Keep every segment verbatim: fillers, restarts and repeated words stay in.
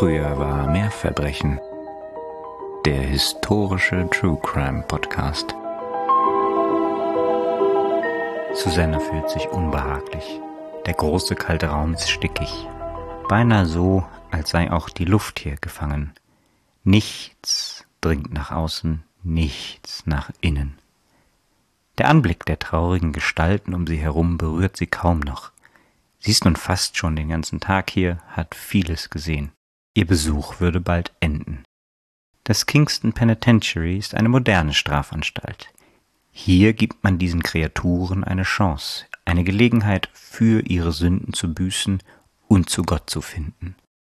Früher war mehr Verbrechen. Der historische True Crime Podcast. Susanna fühlt sich unbehaglich. Der große kalte Raum ist stickig. Beinahe so, als sei auch die Luft hier gefangen. Nichts dringt nach außen, nichts nach innen. Der Anblick der traurigen Gestalten um sie herum berührt sie kaum noch. Sie ist nun fast schon den ganzen Tag hier, hat vieles gesehen. Ihr Besuch würde bald enden. Das Kingston Penitentiary ist eine moderne Strafanstalt. Hier gibt man diesen Kreaturen eine Chance, eine Gelegenheit, für ihre Sünden zu büßen und zu Gott zu finden.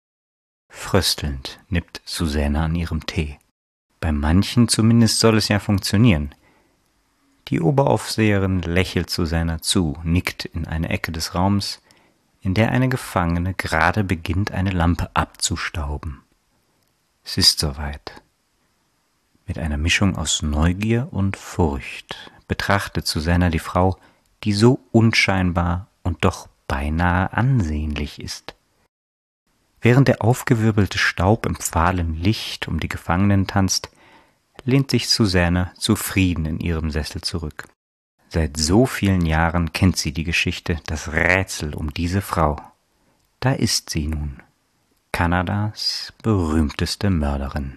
Fröstelnd nippt Susanna an ihrem Tee. Bei manchen zumindest soll es ja funktionieren. Die Oberaufseherin lächelt Susanna zu, nickt in eine Ecke des Raums, in der eine Gefangene gerade beginnt, eine Lampe abzustauben. Es ist soweit. Mit einer Mischung aus Neugier und Furcht betrachtet Susanna die Frau, die so unscheinbar und doch beinahe ansehnlich ist. Während der aufgewirbelte Staub im fahlen Licht um die Gefangenen tanzt, lehnt sich Susanna zufrieden in ihrem Sessel zurück. Seit so vielen Jahren kennt sie die Geschichte, das Rätsel um diese Frau. Da ist sie nun, Kanadas berühmteste Mörderin.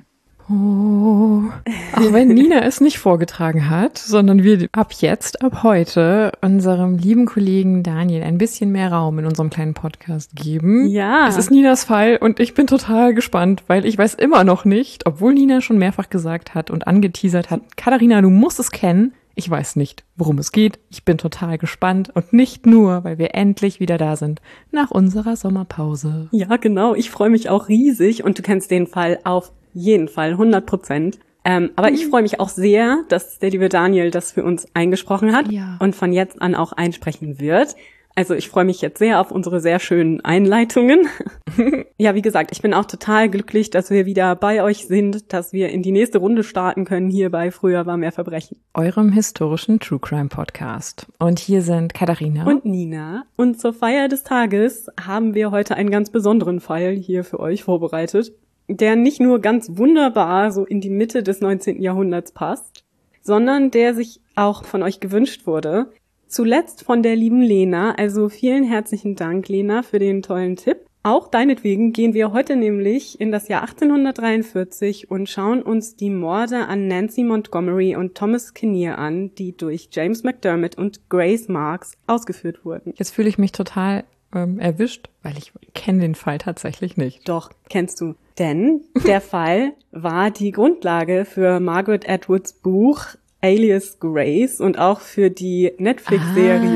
Oh, auch wenn Nina es nicht vorgetragen hat, sondern wir ab jetzt, ab heute, unserem lieben Kollegen Daniel ein bisschen mehr Raum in unserem kleinen Podcast geben. Ja. Es ist Ninas Fall und ich bin total gespannt, weil ich weiß immer noch nicht, obwohl Nina schon mehrfach gesagt hat und angeteasert hat, Katharina, du musst es kennen. Ich weiß nicht, worum es geht. Ich bin total gespannt und nicht nur, weil wir endlich wieder da sind, nach unserer Sommerpause. Ja, genau. Ich freue mich auch riesig und du kennst den Fall auf jeden Fall, hundert Prozent. Ähm, aber mhm. ich freue mich auch sehr, dass der liebe Daniel das für uns eingesprochen hat ja. und von jetzt an auch einsprechen wird. Also ich freue mich jetzt sehr auf unsere sehr schönen Einleitungen. Ja, wie gesagt, ich bin auch total glücklich, dass wir wieder bei euch sind, dass wir in die nächste Runde starten können hier bei Früher war mehr Verbrechen. Eurem historischen True Crime Podcast. Und hier sind Katharina und Nina. Und zur Feier des Tages haben wir heute einen ganz besonderen Fall hier für euch vorbereitet, der nicht nur ganz wunderbar so in die Mitte des neunzehnten Jahrhunderts passt, sondern der sich auch von euch gewünscht wurde. Zuletzt von der lieben Lena, also vielen herzlichen Dank, Lena, für den tollen Tipp. Auch deinetwegen gehen wir heute nämlich in das Jahr achtzehnhundertdreiundvierzig und schauen uns die Morde an Nancy Montgomery und Thomas Kinnear an, die durch James McDermott und Grace Marks ausgeführt wurden. Jetzt fühle ich mich total ähm, erwischt, weil ich kenne den Fall tatsächlich nicht. Doch, kennst du. Denn der Fall war die Grundlage für Margaret Atwoods Buch Alias Grace und auch für die Netflix-Serie.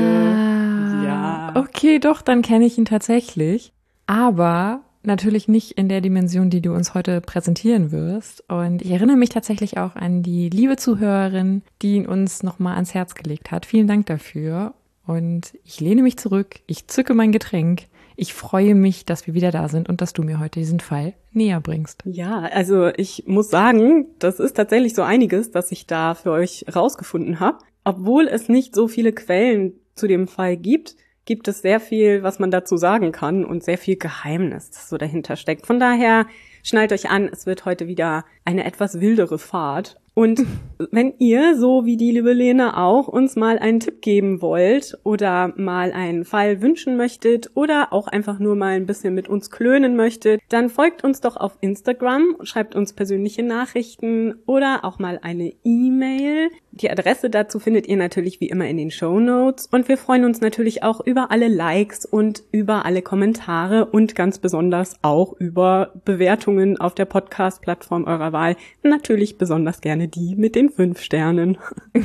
Ah, ja. Okay, doch, dann kenne ich ihn tatsächlich. Aber natürlich nicht in der Dimension, die du uns heute präsentieren wirst. Und ich erinnere mich tatsächlich auch an die liebe Zuhörerin, die ihn uns nochmal ans Herz gelegt hat. Vielen Dank dafür. Und ich lehne mich zurück, ich zücke mein Getränk. Ich freue mich, dass wir wieder da sind und dass du mir heute diesen Fall näher bringst. Ja, also ich muss sagen, das ist tatsächlich so einiges, das ich da für euch rausgefunden habe. Obwohl es nicht so viele Quellen zu dem Fall gibt, gibt es sehr viel, was man dazu sagen kann und sehr viel Geheimnis, das so dahinter steckt. Von daher schnallt euch an, es wird heute wieder eine etwas wildere Fahrt. Und wenn ihr, so wie die liebe Lena auch, uns mal einen Tipp geben wollt oder mal einen Fall wünschen möchtet oder auch einfach nur mal ein bisschen mit uns klönen möchtet, dann folgt uns doch auf Instagram, schreibt uns persönliche Nachrichten oder auch mal eine E-Mail. Die Adresse dazu findet ihr natürlich wie immer in den Shownotes und wir freuen uns natürlich auch über alle Likes und über alle Kommentare und ganz besonders auch über Bewertungen auf der Podcast-Plattform eurer Wahl. Natürlich besonders gerne die mit den fünf Sternen.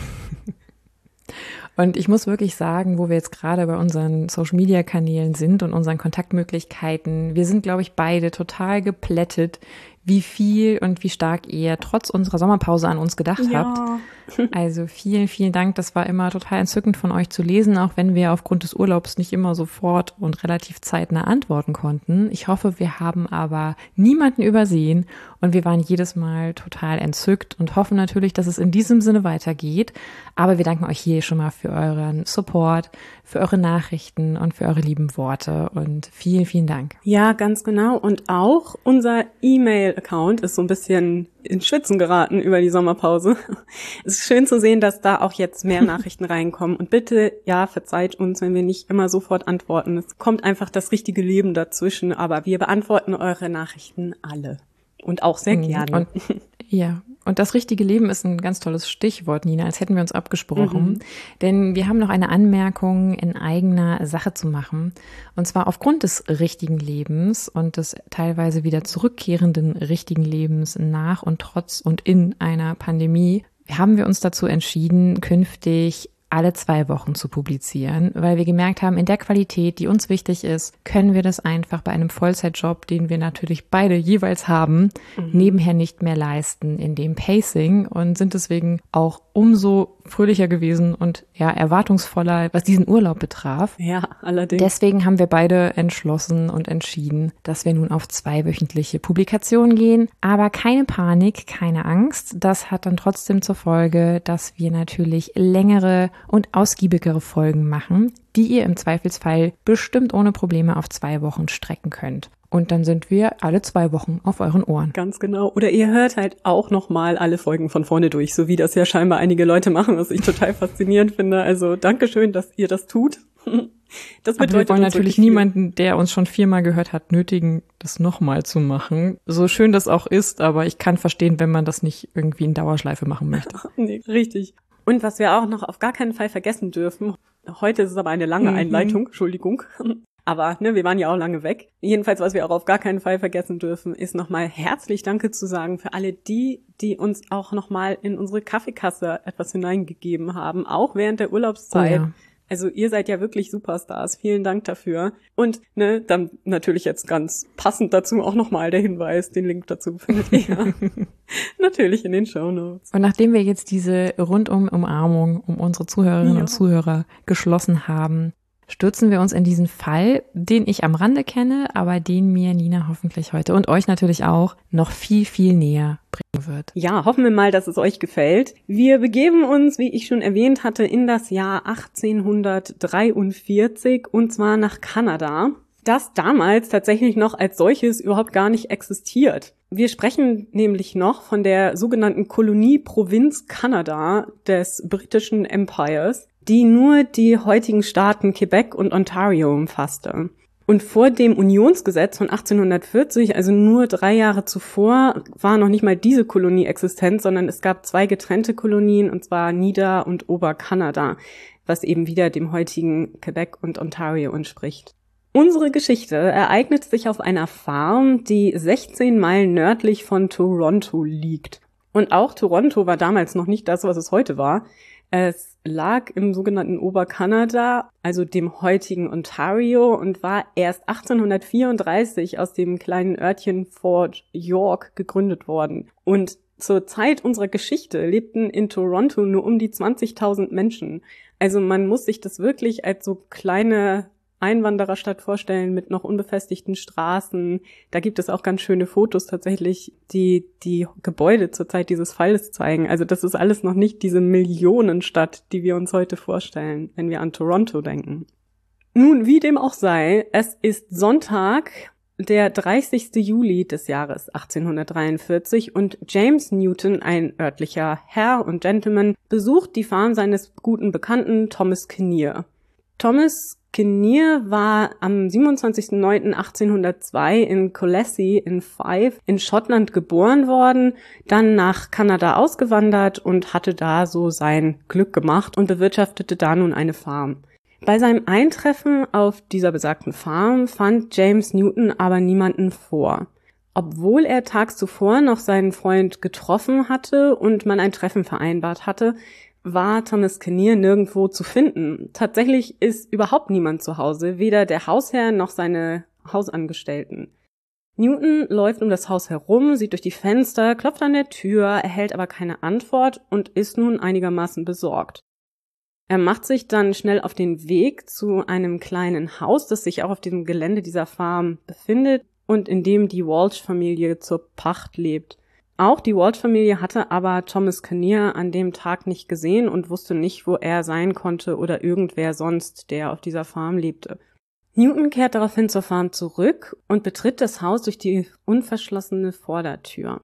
Und ich muss wirklich sagen, wo wir jetzt gerade bei unseren Social-Media-Kanälen sind und unseren Kontaktmöglichkeiten, wir sind, glaube ich, beide total geplättet, wie viel und wie stark ihr trotz unserer Sommerpause an uns gedacht ja. habt. Also vielen, vielen Dank. Das war immer total entzückend von euch zu lesen, auch wenn wir aufgrund des Urlaubs nicht immer sofort und relativ zeitnah antworten konnten. Ich hoffe, wir haben aber niemanden übersehen und wir waren jedes Mal total entzückt und hoffen natürlich, dass es in diesem Sinne weitergeht. Aber wir danken euch hier schon mal für euren Support, für eure Nachrichten und für eure lieben Worte und vielen, vielen Dank. Ja, ganz genau. Und auch unser E-Mail-Account ist so ein bisschen ins Schwitzen geraten über die Sommerpause. Es ist schön zu sehen, dass da auch jetzt mehr Nachrichten reinkommen. Und bitte, ja, verzeiht uns, wenn wir nicht immer sofort antworten. Es kommt einfach das richtige Leben dazwischen, aber wir beantworten eure Nachrichten alle. Und auch sehr gerne. Und, ja, und das richtige Leben ist ein ganz tolles Stichwort, Nina, als hätten wir uns abgesprochen. Mhm. Denn wir haben noch eine Anmerkung in eigener Sache zu machen. Und zwar aufgrund des richtigen Lebens und des teilweise wieder zurückkehrenden richtigen Lebens nach und trotz und in einer Pandemie haben wir uns dazu entschieden, künftig alle zwei Wochen zu publizieren, weil wir gemerkt haben, in der Qualität, die uns wichtig ist, können wir das einfach bei einem Vollzeitjob, den wir natürlich beide jeweils haben, mhm. nebenher nicht mehr leisten in dem Pacing und sind deswegen auch umso fröhlicher gewesen und ja erwartungsvoller, was diesen Urlaub betraf. Ja, allerdings. Deswegen haben wir beide entschlossen und entschieden, dass wir nun auf zweiwöchentliche Publikationen gehen. Aber keine Panik, keine Angst. Das hat dann trotzdem zur Folge, dass wir natürlich längere und ausgiebigere Folgen machen, die ihr im Zweifelsfall bestimmt ohne Probleme auf zwei Wochen strecken könnt. Und dann sind wir alle zwei Wochen auf euren Ohren. Ganz genau. Oder ihr hört halt auch nochmal alle Folgen von vorne durch, so wie das ja scheinbar einige Leute machen, was ich total faszinierend finde. Also Dankeschön, dass ihr das tut. Das bedeutet, aber wir wollen natürlich niemanden, der uns schon viermal gehört hat, nötigen, das nochmal zu machen. So schön das auch ist, aber ich kann verstehen, wenn man das nicht irgendwie in Dauerschleife machen möchte. Nee, richtig. Und was wir auch noch auf gar keinen Fall vergessen dürfen, heute ist es aber eine lange mhm. Einleitung, Entschuldigung. Aber ne, wir waren ja auch lange weg. Jedenfalls, was wir auch auf gar keinen Fall vergessen dürfen, ist nochmal herzlich Danke zu sagen für alle die, die uns auch nochmal in unsere Kaffeekasse etwas hineingegeben haben, auch während der Urlaubszeit. Oh ja. Also ihr seid ja wirklich Superstars. Vielen Dank dafür. Und ne, dann natürlich jetzt ganz passend dazu auch nochmal der Hinweis, den Link dazu findet ihr natürlich in den Shownotes. Und nachdem wir jetzt diese Rundum-Umarmung um unsere Zuhörerinnen ja. und Zuhörer geschlossen haben, stürzen wir uns in diesen Fall, den ich am Rande kenne, aber den mir Nina hoffentlich heute und euch natürlich auch noch viel, viel näher bringen wird. Ja, hoffen wir mal, dass es euch gefällt. Wir begeben uns, wie ich schon erwähnt hatte, in das Jahr achtzehnhundertdreiundvierzig und zwar nach Kanada, das damals tatsächlich noch als solches überhaupt gar nicht existiert. Wir sprechen nämlich noch von der sogenannten Kolonie-Provinz Kanada des britischen Empires, die nur die heutigen Staaten Quebec und Ontario umfasste. Und vor dem Unionsgesetz von achtzehnhundertvierzig, also nur drei Jahre zuvor, war noch nicht mal diese Kolonie existent, sondern es gab zwei getrennte Kolonien, und zwar Nieder- und Oberkanada, was eben wieder dem heutigen Quebec und Ontario entspricht. Unsere Geschichte ereignet sich auf einer Farm, die sechzehn Meilen nördlich von Toronto liegt. Und auch Toronto war damals noch nicht das, was es heute war. Es lag im sogenannten Oberkanada, also dem heutigen Ontario, und war erst achtzehnhundertvierunddreißig aus dem kleinen Örtchen Fort York gegründet worden. Und zur Zeit unserer Geschichte lebten in Toronto nur um die zwanzigtausend Menschen. Also man muss sich das wirklich als so kleine Einwandererstadt vorstellen mit noch unbefestigten Straßen. Da gibt es auch ganz schöne Fotos tatsächlich, die die Gebäude zur Zeit dieses Falles zeigen. Also das ist alles noch nicht diese Millionenstadt, die wir uns heute vorstellen, wenn wir an Toronto denken. Nun, wie dem auch sei, es ist Sonntag, der dreißigsten Juli des Jahres achtzehnhundertdreiundvierzig und James Newton, ein örtlicher Herr und Gentleman, besucht die Farm seines guten Bekannten Thomas Kinnear. Thomas Kinnear war am siebenundzwanzigsten neunten achtzehnhundertzwei in Colassie in Fife in Schottland geboren worden, dann nach Kanada ausgewandert und hatte da so sein Glück gemacht und bewirtschaftete da nun eine Farm. Bei seinem Eintreffen auf dieser besagten Farm fand James Newton aber niemanden vor. Obwohl er tags zuvor noch seinen Freund getroffen hatte und man ein Treffen vereinbart hatte, war Thomas Kinnear nirgendwo zu finden. Tatsächlich ist überhaupt niemand zu Hause, weder der Hausherr noch seine Hausangestellten. Newton läuft um das Haus herum, sieht durch die Fenster, klopft an der Tür, erhält aber keine Antwort und ist nun einigermaßen besorgt. Er macht sich dann schnell auf den Weg zu einem kleinen Haus, das sich auch auf dem Gelände dieser Farm befindet und in dem die Walsh-Familie zur Pacht lebt. Auch die Walsh-Familie hatte aber Thomas Kinnear an dem Tag nicht gesehen und wusste nicht, wo er sein konnte oder irgendwer sonst, der auf dieser Farm lebte. Newton kehrt daraufhin zur Farm zurück und betritt das Haus durch die unverschlossene Vordertür.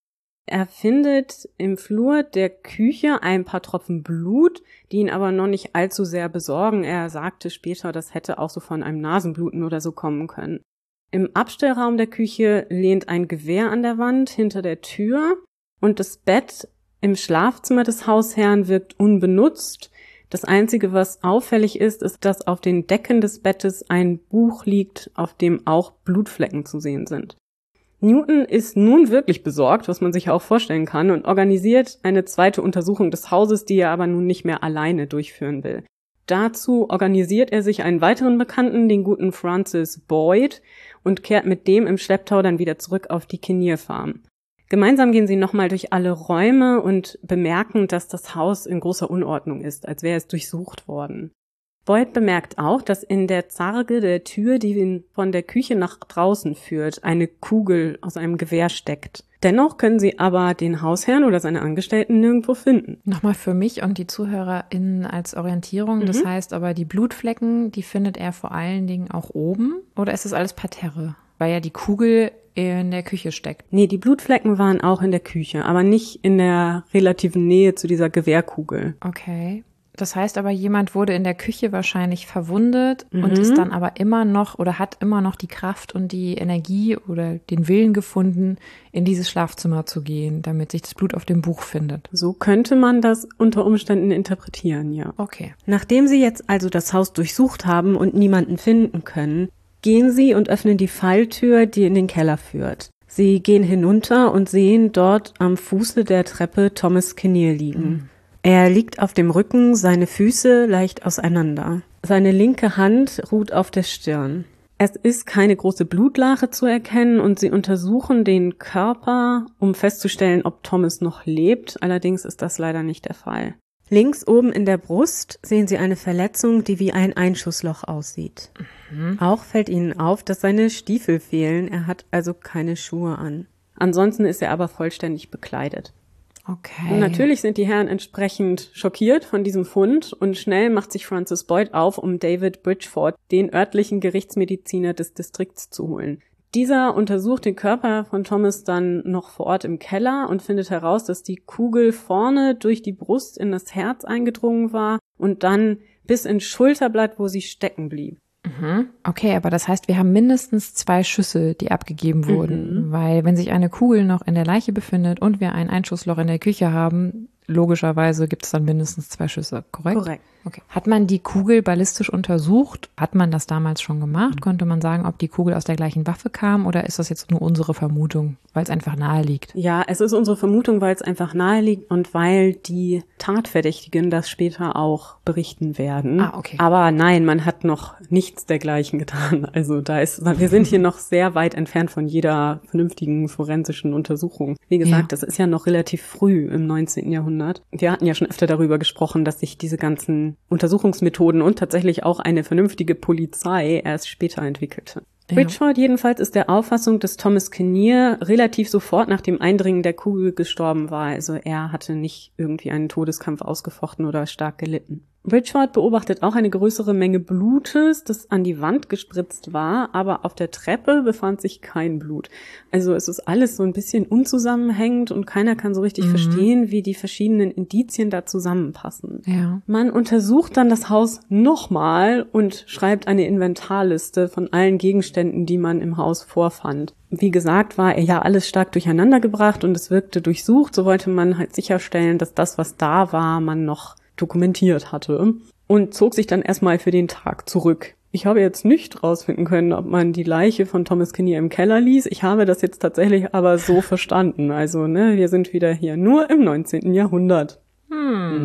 Er findet im Flur der Küche ein paar Tropfen Blut, die ihn aber noch nicht allzu sehr besorgen. Er sagte später, das hätte auch so von einem Nasenbluten oder so kommen können. Im Abstellraum der Küche lehnt ein Gewehr an der Wand hinter der Tür und das Bett im Schlafzimmer des Hausherrn wirkt unbenutzt. Das Einzige, was auffällig ist, ist, dass auf den Decken des Bettes ein Buch liegt, auf dem auch Blutflecken zu sehen sind. Newton ist nun wirklich besorgt, was man sich auch vorstellen kann, und organisiert eine zweite Untersuchung des Hauses, die er aber nun nicht mehr alleine durchführen will. Dazu organisiert er sich einen weiteren Bekannten, den guten Francis Boyd, und kehrt mit dem im Schlepptau dann wieder zurück auf die Kinnear Farm. Gemeinsam gehen sie nochmal durch alle Räume und bemerken, dass das Haus in großer Unordnung ist, als wäre es durchsucht worden. Boyd bemerkt auch, dass in der Zarge der Tür, die ihn von der Küche nach draußen führt, eine Kugel aus einem Gewehr steckt. Dennoch können sie aber den Hausherrn oder seine Angestellten nirgendwo finden. Nochmal für mich und die ZuhörerInnen als Orientierung. Das Mhm. heißt aber, die Blutflecken, die findet er vor allen Dingen auch oben? Oder ist das alles Parterre? Weil ja die Kugel in der Küche steckt. Nee, die Blutflecken waren auch in der Küche, aber nicht in der relativen Nähe zu dieser Gewehrkugel. Okay. Das heißt aber, jemand wurde in der Küche wahrscheinlich verwundet Mhm. und ist dann aber immer noch oder hat immer noch die Kraft und die Energie oder den Willen gefunden, in dieses Schlafzimmer zu gehen, damit sich das Blut auf dem Buch findet. So könnte man das unter Umständen interpretieren, ja. Okay. Nachdem sie jetzt also das Haus durchsucht haben und niemanden finden können, gehen sie und öffnen die Falltür, die in den Keller führt. Sie gehen hinunter und sehen dort am Fuße der Treppe Thomas Kinnear liegen. Mhm. Er liegt auf dem Rücken, seine Füße leicht auseinander. Seine linke Hand ruht auf der Stirn. Es ist keine große Blutlache zu erkennen und sie untersuchen den Körper, um festzustellen, ob Thomas noch lebt. Allerdings ist das leider nicht der Fall. Links oben in der Brust sehen sie eine Verletzung, die wie ein Einschussloch aussieht. Mhm. Auch fällt ihnen auf, dass seine Stiefel fehlen. Er hat also keine Schuhe an. Ansonsten ist er aber vollständig bekleidet. Okay. Und natürlich sind die Herren entsprechend schockiert von diesem Fund und schnell macht sich Francis Boyd auf, um David Bridgeford, den örtlichen Gerichtsmediziner des Distrikts, zu holen. Dieser untersucht den Körper von Thomas dann noch vor Ort im Keller und findet heraus, dass die Kugel vorne durch die Brust in das Herz eingedrungen war und dann bis ins Schulterblatt, wo sie stecken blieb. Mhm. Okay, aber das heißt, wir haben mindestens zwei Schüsse, die abgegeben wurden, Mhm. weil wenn sich eine Kugel noch in der Leiche befindet und wir ein Einschussloch in der Küche haben, logischerweise gibt es dann mindestens zwei Schüsse, korrekt? Korrekt. Okay. Hat man die Kugel ballistisch untersucht? Hat man das damals schon gemacht? Konnte man sagen, ob die Kugel aus der gleichen Waffe kam oder ist das jetzt nur unsere Vermutung, weil es einfach nahe liegt? Ja, es ist unsere Vermutung, weil es einfach nahe liegt und weil die Tatverdächtigen das später auch berichten werden. Ah, okay. Aber nein, man hat noch nichts dergleichen getan. Also da ist, wir sind hier noch sehr weit entfernt von jeder vernünftigen forensischen Untersuchung. Wie gesagt, Ja. das ist ja noch relativ früh im neunzehnten Jahrhundert. Wir hatten ja schon öfter darüber gesprochen, dass sich diese ganzen Untersuchungsmethoden und tatsächlich auch eine vernünftige Polizei erst später entwickelte. Ja. Bridgeford jedenfalls ist der Auffassung, dass Thomas Kinnear relativ sofort nach dem Eindringen der Kugel gestorben war. Also er hatte nicht irgendwie einen Todeskampf ausgefochten oder stark gelitten. Bridgeford beobachtet auch eine größere Menge Blutes, das an die Wand gespritzt war, aber auf der Treppe befand sich kein Blut. Also es ist alles so ein bisschen unzusammenhängend und keiner kann so richtig Mhm. verstehen, wie die verschiedenen Indizien da zusammenpassen. Ja. Man untersucht dann das Haus nochmal und schreibt eine Inventarliste von allen Gegenständen, die man im Haus vorfand. Wie gesagt, war ja alles stark durcheinandergebracht und es wirkte durchsucht. So wollte man halt sicherstellen, dass das, was da war, man noch dokumentiert hatte und zog sich dann erstmal für den Tag zurück. Ich habe jetzt nicht rausfinden können, ob man die Leiche von Thomas Kinnear im Keller ließ. Ich habe das jetzt tatsächlich aber so verstanden. Also, ne, wir sind wieder hier nur im neunzehnten Jahrhundert. Hm.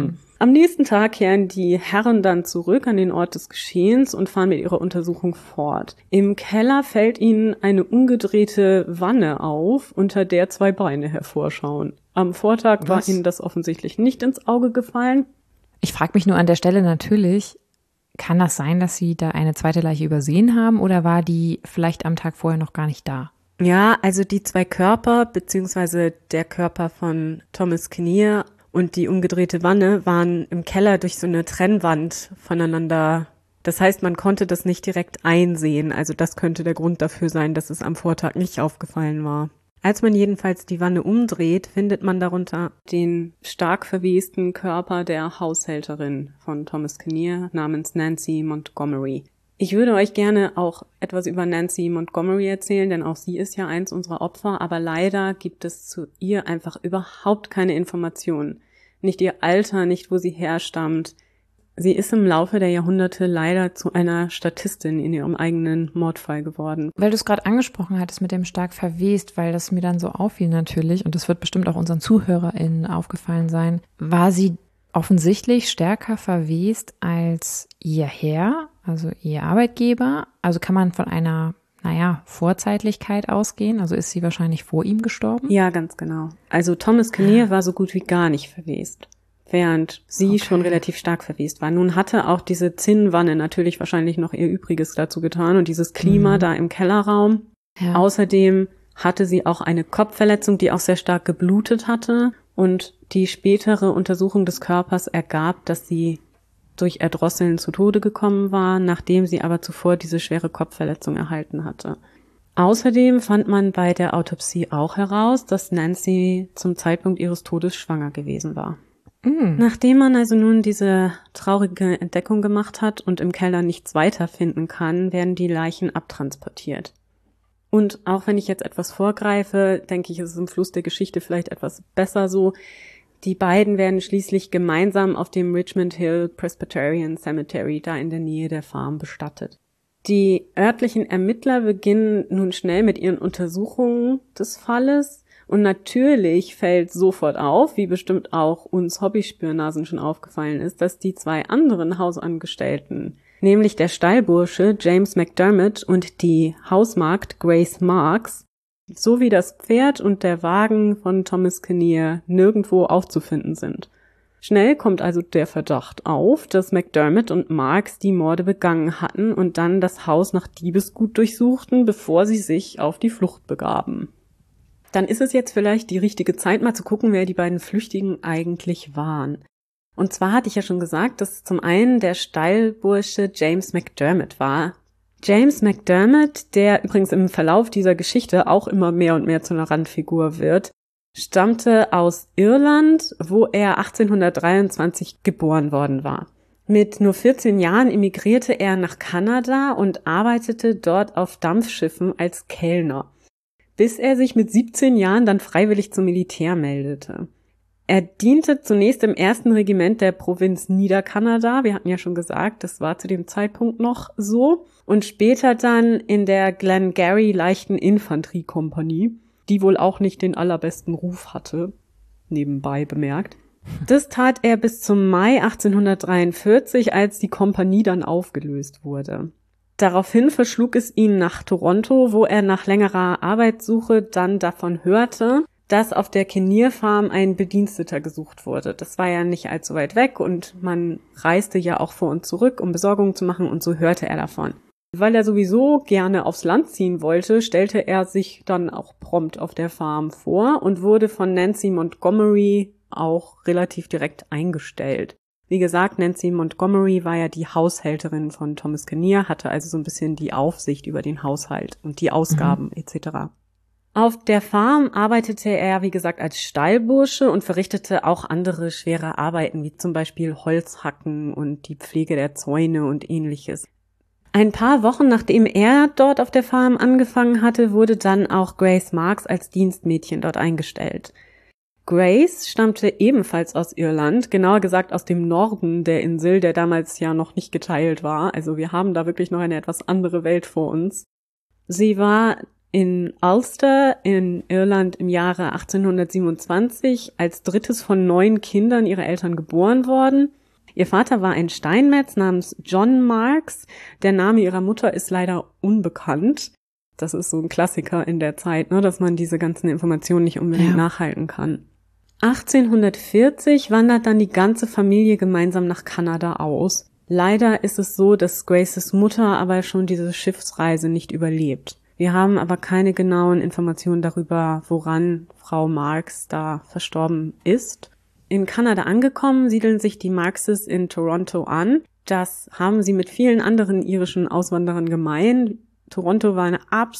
Am nächsten Tag kehren die Herren dann zurück an den Ort des Geschehens und fahren mit ihrer Untersuchung fort. Im Keller fällt ihnen eine umgedrehte Wanne auf, unter der zwei Beine hervorschauen. Am Vortag Was? war ihnen das offensichtlich nicht ins Auge gefallen. Ich frage mich nur an der Stelle natürlich, kann das sein, dass sie da eine zweite Leiche übersehen haben oder war die vielleicht am Tag vorher noch gar nicht da? Ja, also die zwei Körper, beziehungsweise der Körper von Thomas Kinnear und die umgedrehte Wanne waren im Keller durch so eine Trennwand voneinander. Das heißt, man konnte das nicht direkt einsehen. Also das könnte der Grund dafür sein, dass es am Vortag nicht aufgefallen war. Als man jedenfalls die Wanne umdreht, findet man darunter den stark verwesten Körper der Haushälterin von Thomas Kinnear namens Nancy Montgomery. Ich würde euch gerne auch etwas über Nancy Montgomery erzählen, denn auch sie ist ja eins unserer Opfer, aber leider gibt es zu ihr einfach überhaupt keine Informationen. Nicht ihr Alter, nicht wo sie herstammt. Sie ist im Laufe der Jahrhunderte leider zu einer Statistin in ihrem eigenen Mordfall geworden. Weil du es gerade angesprochen hattest mit dem stark verwest, weil das mir dann so auffiel natürlich, und das wird bestimmt auch unseren ZuhörerInnen aufgefallen sein, war sie offensichtlich stärker verwest als ihr Herr, also ihr Arbeitgeber. Also kann man von einer, naja, Vorzeitlichkeit ausgehen. Also ist sie wahrscheinlich vor ihm gestorben? Ja, ganz genau. Also Thomas Kinnear war so gut wie gar nicht verwest, während sie okay. schon relativ stark verwest war. Nun hatte auch diese Zinnwanne natürlich wahrscheinlich noch ihr Übriges dazu getan und dieses Klima mhm. da im Kellerraum. Ja. Außerdem hatte sie auch eine Kopfverletzung, die auch sehr stark geblutet hatte. Und die spätere Untersuchung des Körpers ergab, dass sie durch Erdrosseln zu Tode gekommen war, nachdem sie aber zuvor diese schwere Kopfverletzung erhalten hatte. Außerdem fand man bei der Autopsie auch heraus, dass Nancy zum Zeitpunkt ihres Todes schwanger gewesen war. Mm. Nachdem man also nun diese traurige Entdeckung gemacht hat und im Keller nichts weiter finden kann, werden die Leichen abtransportiert. Und auch wenn ich jetzt etwas vorgreife, denke ich, ist es im Fluss der Geschichte vielleicht etwas besser so. Die beiden werden schließlich gemeinsam auf dem Richmond Hill Presbyterian Cemetery da in der Nähe der Farm bestattet. Die örtlichen Ermittler beginnen nun schnell mit ihren Untersuchungen des Falles und natürlich fällt sofort auf, wie bestimmt auch uns Hobbyspürnasen schon aufgefallen ist, dass die zwei anderen Hausangestellten, nämlich der Stallbursche James McDermott und die Hausmagd Grace Marks, sowie das Pferd und der Wagen von Thomas Kinnear nirgendwo aufzufinden sind. Schnell kommt also der Verdacht auf, dass McDermott und Marks die Morde begangen hatten und dann das Haus nach Diebesgut durchsuchten, bevor sie sich auf die Flucht begaben. Dann ist es jetzt vielleicht die richtige Zeit, mal zu gucken, wer die beiden Flüchtigen eigentlich waren. Und zwar hatte ich ja schon gesagt, dass zum einen der Stallbursche James McDermott war. James McDermott, der übrigens im Verlauf dieser Geschichte auch immer mehr und mehr zu einer Randfigur wird, stammte aus Irland, wo er achtzehnhundertdreiundzwanzig geboren worden war. Mit nur vierzehn Jahren emigrierte er nach Kanada und arbeitete dort auf Dampfschiffen als Kellner, bis er sich mit siebzehn Jahren dann freiwillig zum Militär meldete. Er diente zunächst im ersten Regiment der Provinz Niederkanada. Wir hatten ja schon gesagt, das war zu dem Zeitpunkt noch so. Und später dann in der Glengarry leichten Infanteriekompanie, die wohl auch nicht den allerbesten Ruf hatte, nebenbei bemerkt. Das tat er bis zum Mai achtzehnhundertdreiundvierzig, als die Kompanie dann aufgelöst wurde. Daraufhin verschlug es ihn nach Toronto, wo er nach längerer Arbeitssuche dann davon hörte, dass auf der Kinnear Farm ein Bediensteter gesucht wurde. Das war ja nicht allzu weit weg und man reiste ja auch vor und zurück, um Besorgungen zu machen, und so hörte er davon. Weil er sowieso gerne aufs Land ziehen wollte, stellte er sich dann auch prompt auf der Farm vor und wurde von Nancy Montgomery auch relativ direkt eingestellt. Wie gesagt, Nancy Montgomery war ja die Haushälterin von Thomas Kinnear, hatte also so ein bisschen die Aufsicht über den Haushalt und die Ausgaben mhm. et cetera. Auf der Farm arbeitete er, wie gesagt, als Stallbursche und verrichtete auch andere schwere Arbeiten, wie zum Beispiel Holzhacken und die Pflege der Zäune und ähnliches. Ein paar Wochen nachdem er dort auf der Farm angefangen hatte, wurde dann auch Grace Marks als Dienstmädchen dort eingestellt. Grace stammte ebenfalls aus Irland, genauer gesagt aus dem Norden der Insel, der damals ja noch nicht geteilt war. Also wir haben da wirklich noch eine etwas andere Welt vor uns. Sie war in Ulster in Irland im Jahre achtzehnhundertsiebenundzwanzig als drittes von neun Kindern ihrer Eltern geboren worden. Ihr Vater war ein Steinmetz namens John Marks. Der Name ihrer Mutter ist leider unbekannt. Das ist so ein Klassiker in der Zeit, ne, dass man diese ganzen Informationen nicht unbedingt ja. nachhalten kann. achtzehnhundertvierzig wandert dann die ganze Familie gemeinsam nach Kanada aus. Leider ist es so, dass Graces Mutter aber schon diese Schiffsreise nicht überlebt. Wir haben aber keine genauen Informationen darüber, woran Frau Marks da verstorben ist. In Kanada angekommen, siedeln sich die Markses in Toronto an. Das haben sie mit vielen anderen irischen Auswanderern gemein. Toronto war eine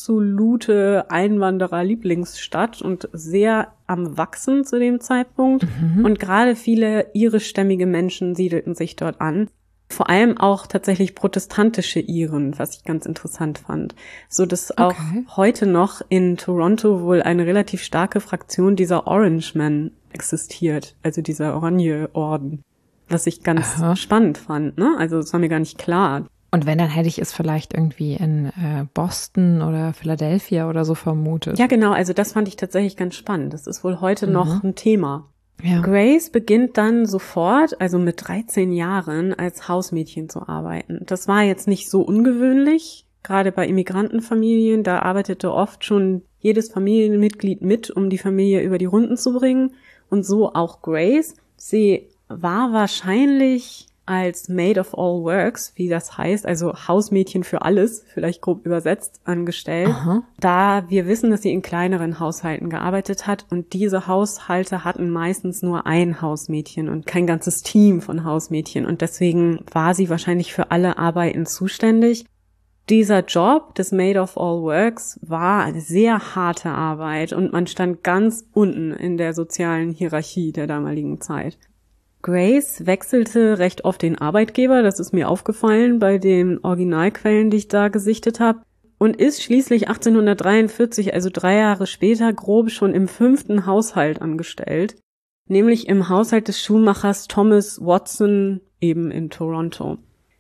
absolute Einwanderer-Lieblingsstadt und sehr am Wachsen zu dem Zeitpunkt. Mhm. Und gerade viele irischstämmige Menschen siedelten sich dort an. Vor allem auch tatsächlich protestantische Iren, was ich ganz interessant fand. So dass auch okay. heute noch in Toronto wohl eine relativ starke Fraktion dieser Orangemen existiert, also dieser Orange-Orden, was ich ganz Aha. spannend fand, ne? Also das war mir gar nicht klar. Und wenn, dann hätte ich es vielleicht irgendwie in äh, Boston oder Philadelphia oder so vermutet. Ja, genau, also das fand ich tatsächlich ganz spannend. Das ist wohl heute mhm. noch ein Thema. Ja. Grace beginnt dann sofort, also mit dreizehn Jahren, als Hausmädchen zu arbeiten. Das war jetzt nicht so ungewöhnlich, gerade bei Immigrantenfamilien. Da arbeitete oft schon jedes Familienmitglied mit, um die Familie über die Runden zu bringen. Und so auch Grace. Sie war wahrscheinlich als Maid of All Works, wie das heißt, also Hausmädchen für alles, vielleicht grob übersetzt, angestellt. Aha. Da wir wissen, dass sie in kleineren Haushalten gearbeitet hat und diese Haushalte hatten meistens nur ein Hausmädchen und kein ganzes Team von Hausmädchen und deswegen war sie wahrscheinlich für alle Arbeiten zuständig. Dieser Job des Maid of All Works war eine sehr harte Arbeit und man stand ganz unten in der sozialen Hierarchie der damaligen Zeit. Grace wechselte recht oft den Arbeitgeber, das ist mir aufgefallen bei den Originalquellen, die ich da gesichtet habe, und ist schließlich achtzehnhundertdreiundvierzig, also drei Jahre später, grob schon im fünften Haushalt angestellt, nämlich im Haushalt des Schuhmachers Thomas Watson, eben in Toronto.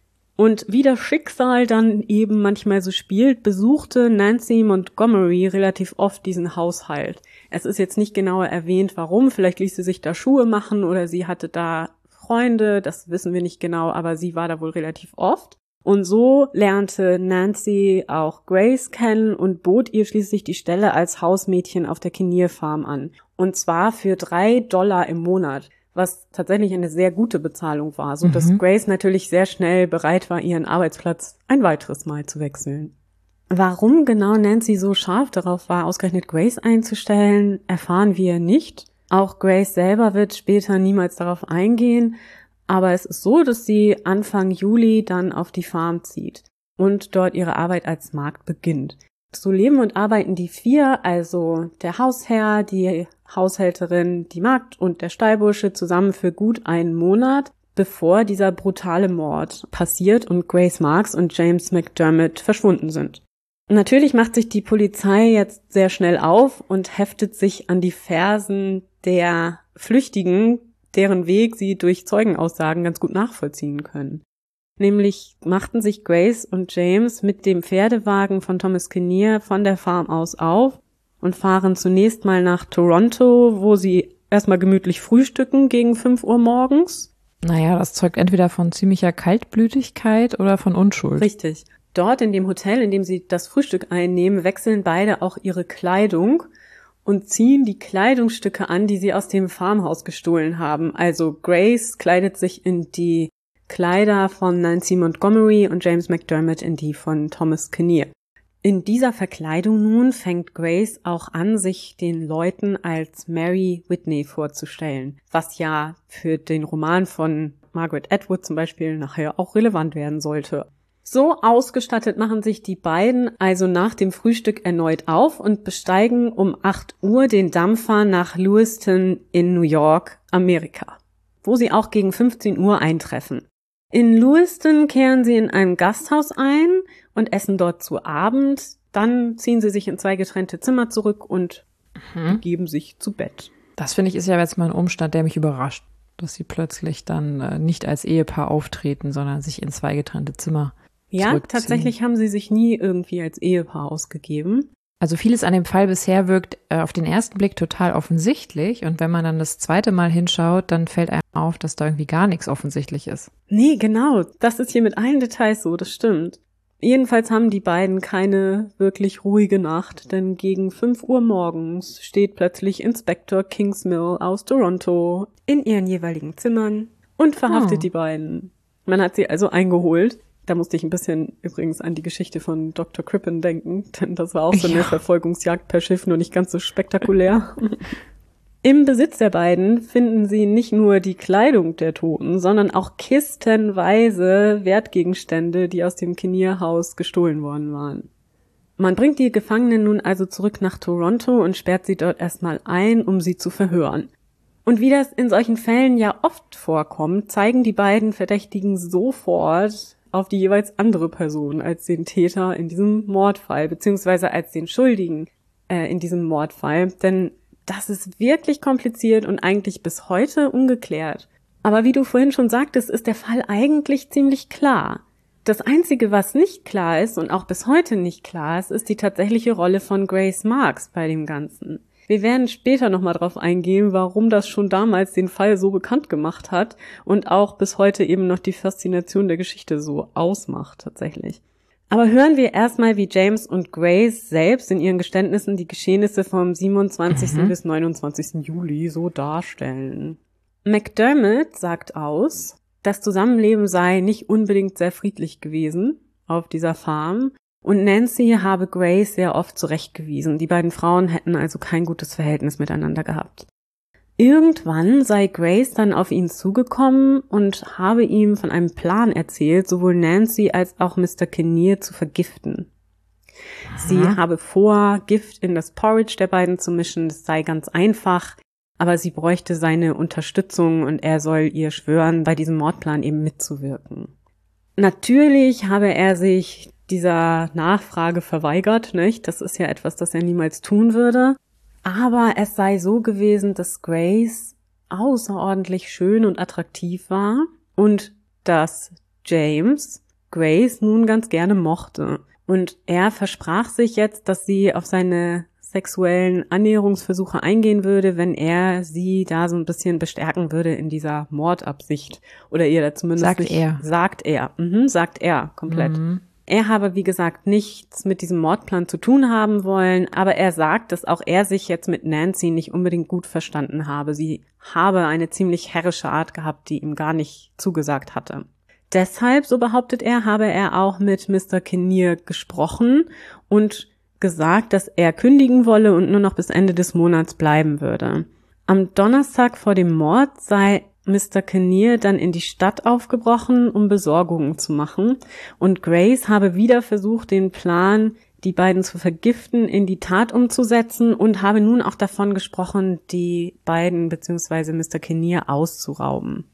Und wie das Schicksal dann eben manchmal so spielt, besuchte Nancy Montgomery relativ oft diesen Haushalt. Es ist jetzt nicht genauer erwähnt, warum. Vielleicht ließ sie sich da Schuhe machen oder sie hatte da Freunde. Das wissen wir nicht genau, aber sie war da wohl relativ oft. Und so lernte Nancy auch Grace kennen und bot ihr schließlich die Stelle als Hausmädchen auf der Kinnear Farm an. Und zwar für drei Dollar im Monat, was tatsächlich eine sehr gute Bezahlung war, so dass mhm. Grace natürlich sehr schnell bereit war, ihren Arbeitsplatz ein weiteres Mal zu wechseln. Warum genau Nancy so scharf darauf war, ausgerechnet Grace einzustellen, erfahren wir nicht. Auch Grace selber wird später niemals darauf eingehen, aber es ist so, dass sie Anfang Juli dann auf die Farm zieht und dort ihre Arbeit als Magd beginnt. So leben und arbeiten die vier, also der Hausherr, die Haushälterin, die Magd und der Stallbursche zusammen für gut einen Monat, bevor dieser brutale Mord passiert und Grace Marks und James McDermott verschwunden sind. Natürlich macht sich die Polizei jetzt sehr schnell auf und heftet sich an die Fersen der Flüchtigen, deren Weg sie durch Zeugenaussagen ganz gut nachvollziehen können. Nämlich machten sich Grace und James mit dem Pferdewagen von Thomas Kinnear von der Farm aus auf und fahren zunächst mal nach Toronto, wo sie erstmal gemütlich frühstücken gegen fünf Uhr morgens. Naja, das zeugt entweder von ziemlicher Kaltblütigkeit oder von Unschuld. Richtig. Dort in dem Hotel, in dem sie das Frühstück einnehmen, wechseln beide auch ihre Kleidung und ziehen die Kleidungsstücke an, die sie aus dem Farmhaus gestohlen haben. Also Grace kleidet sich in die Kleider von Nancy Montgomery und James McDermott in die von Thomas Kinnear. In dieser Verkleidung nun fängt Grace auch an, sich den Leuten als Mary Whitney vorzustellen, was ja für den Roman von Margaret Atwood zum Beispiel nachher auch relevant werden sollte. So ausgestattet machen sich die beiden also nach dem Frühstück erneut auf und besteigen um acht Uhr den Dampfer nach Lewiston in New York, Amerika, wo sie auch gegen fünfzehn Uhr eintreffen. In Lewiston kehren sie in einem Gasthaus ein und essen dort zu Abend. Dann ziehen sie sich in zwei getrennte Zimmer zurück und mhm. begeben sich zu Bett. Das finde ich ist ja jetzt mal ein Umstand, der mich überrascht, dass sie plötzlich dann äh, nicht als Ehepaar auftreten, sondern sich in zwei getrennte Zimmer Ja, tatsächlich haben sie sich nie irgendwie als Ehepaar ausgegeben. Also vieles an dem Fall bisher wirkt äh, auf den ersten Blick total offensichtlich. Und wenn man dann das zweite Mal hinschaut, dann fällt einem auf, dass da irgendwie gar nichts offensichtlich ist. Nee, genau. Das ist hier mit allen Details so, das stimmt. Jedenfalls haben die beiden keine wirklich ruhige Nacht, denn gegen fünf Uhr morgens steht plötzlich Inspektor Kingsmill aus Toronto in ihren jeweiligen Zimmern und verhaftet Oh. die beiden. Man hat sie also eingeholt. Da musste ich ein bisschen übrigens an die Geschichte von Doktor Crippen denken, denn das war auch so eine Ja. Verfolgungsjagd per Schiff, nur nicht ganz so spektakulär. Im Besitz der beiden finden sie nicht nur die Kleidung der Toten, sondern auch kistenweise Wertgegenstände, die aus dem Kinnear-Haus gestohlen worden waren. Man bringt die Gefangenen nun also zurück nach Toronto und sperrt sie dort erstmal ein, um sie zu verhören. Und wie das in solchen Fällen ja oft vorkommt, zeigen die beiden Verdächtigen sofort auf die jeweils andere Person als den Täter in diesem Mordfall, beziehungsweise als den Schuldigen äh, in diesem Mordfall, denn das ist wirklich kompliziert und eigentlich bis heute ungeklärt. Aber wie du vorhin schon sagtest, ist der Fall eigentlich ziemlich klar. Das Einzige, was nicht klar ist und auch bis heute nicht klar ist, ist die tatsächliche Rolle von Grace Marks bei dem Ganzen. Wir werden später nochmal drauf eingehen, warum das schon damals den Fall so bekannt gemacht hat und auch bis heute eben noch die Faszination der Geschichte so ausmacht tatsächlich. Aber hören wir erstmal, wie James und Grace selbst in ihren Geständnissen die Geschehnisse vom siebenundzwanzigsten Mhm. bis neunundzwanzigsten Juli so darstellen. McDermott sagt aus, das Zusammenleben sei nicht unbedingt sehr friedlich gewesen auf dieser Farm und Nancy habe Grace sehr oft zurechtgewiesen. Die beiden Frauen hätten also kein gutes Verhältnis miteinander gehabt. Irgendwann sei Grace dann auf ihn zugekommen und habe ihm von einem Plan erzählt, sowohl Nancy als auch Mister Kinnear zu vergiften. Sie Aha. habe vor, Gift in das Porridge der beiden zu mischen. Das sei ganz einfach, aber sie bräuchte seine Unterstützung und er soll ihr schwören, bei diesem Mordplan eben mitzuwirken. Natürlich habe er sich dieser Nachfrage verweigert, nicht? Das ist ja etwas, das er niemals tun würde. Aber es sei so gewesen, dass Grace außerordentlich schön und attraktiv war und dass James Grace nun ganz gerne mochte. Und er versprach sich jetzt, dass sie auf seine sexuellen Annäherungsversuche eingehen würde, wenn er sie da so ein bisschen bestärken würde in dieser Mordabsicht. Oder ihr da zumindest Sagt nicht, er. Sagt er. Mhm, sagt er komplett. Mhm. Er habe, wie gesagt, nichts mit diesem Mordplan zu tun haben wollen, aber er sagt, dass auch er sich jetzt mit Nancy nicht unbedingt gut verstanden habe. Sie habe eine ziemlich herrische Art gehabt, die ihm gar nicht zugesagt hatte. Deshalb, so behauptet er, habe er auch mit Mister Kinnear gesprochen und gesagt, dass er kündigen wolle und nur noch bis Ende des Monats bleiben würde. Am Donnerstag vor dem Mord sei Mister Kinnear dann in die Stadt aufgebrochen, um Besorgungen zu machen. Und Grace habe wieder versucht, den Plan, die beiden zu vergiften, in die Tat umzusetzen und habe nun auch davon gesprochen, die beiden bzw. Mister Kinnear auszurauben.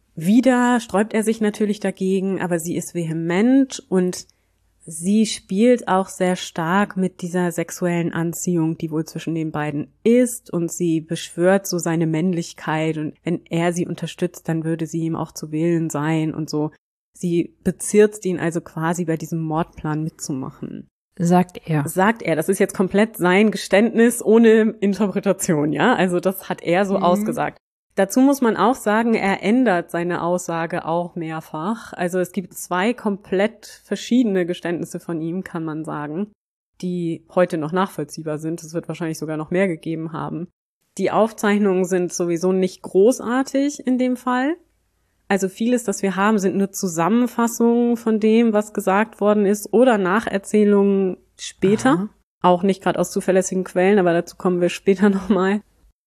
Wieder sträubt er sich natürlich dagegen, aber sie ist vehement und sie spielt auch sehr stark mit dieser sexuellen Anziehung, die wohl zwischen den beiden ist, und sie beschwört so seine Männlichkeit und wenn er sie unterstützt, dann würde sie ihm auch zu wählen sein und so. Sie bezirzt ihn also quasi bei diesem Mordplan mitzumachen. Sagt er. Sagt er, das ist jetzt komplett sein Geständnis ohne Interpretation, ja? Also das hat er so Mhm. ausgesagt. Dazu muss man auch sagen, er ändert seine Aussage auch mehrfach. Also es gibt zwei komplett verschiedene Geständnisse von ihm, kann man sagen, die heute noch nachvollziehbar sind. Es wird wahrscheinlich sogar noch mehr gegeben haben. Die Aufzeichnungen sind sowieso nicht großartig in dem Fall. Also vieles, das wir haben, sind nur Zusammenfassungen von dem, was gesagt worden ist oder Nacherzählungen später. Aha. Auch nicht gerade aus zuverlässigen Quellen, aber dazu kommen wir später nochmal.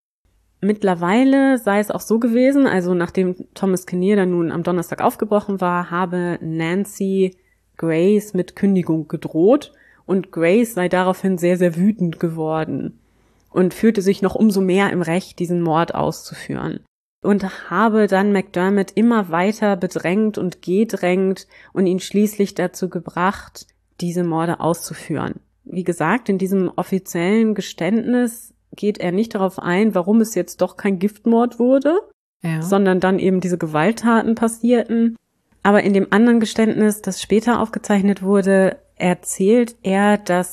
Mittlerweile sei es auch so gewesen, also nachdem Thomas Kinnear dann nun am Donnerstag aufgebrochen war, habe Nancy Grace mit Kündigung gedroht und Grace sei daraufhin sehr, sehr wütend geworden und fühlte sich noch umso mehr im Recht, diesen Mord auszuführen. Und habe dann McDermott immer weiter bedrängt und gedrängt und ihn schließlich dazu gebracht, diese Morde auszuführen. Wie gesagt, in diesem offiziellen Geständnis geht er nicht darauf ein, warum es jetzt doch kein Giftmord wurde, Ja. sondern dann eben diese Gewalttaten passierten. Aber in dem anderen Geständnis, das später aufgezeichnet wurde, erzählt er, dass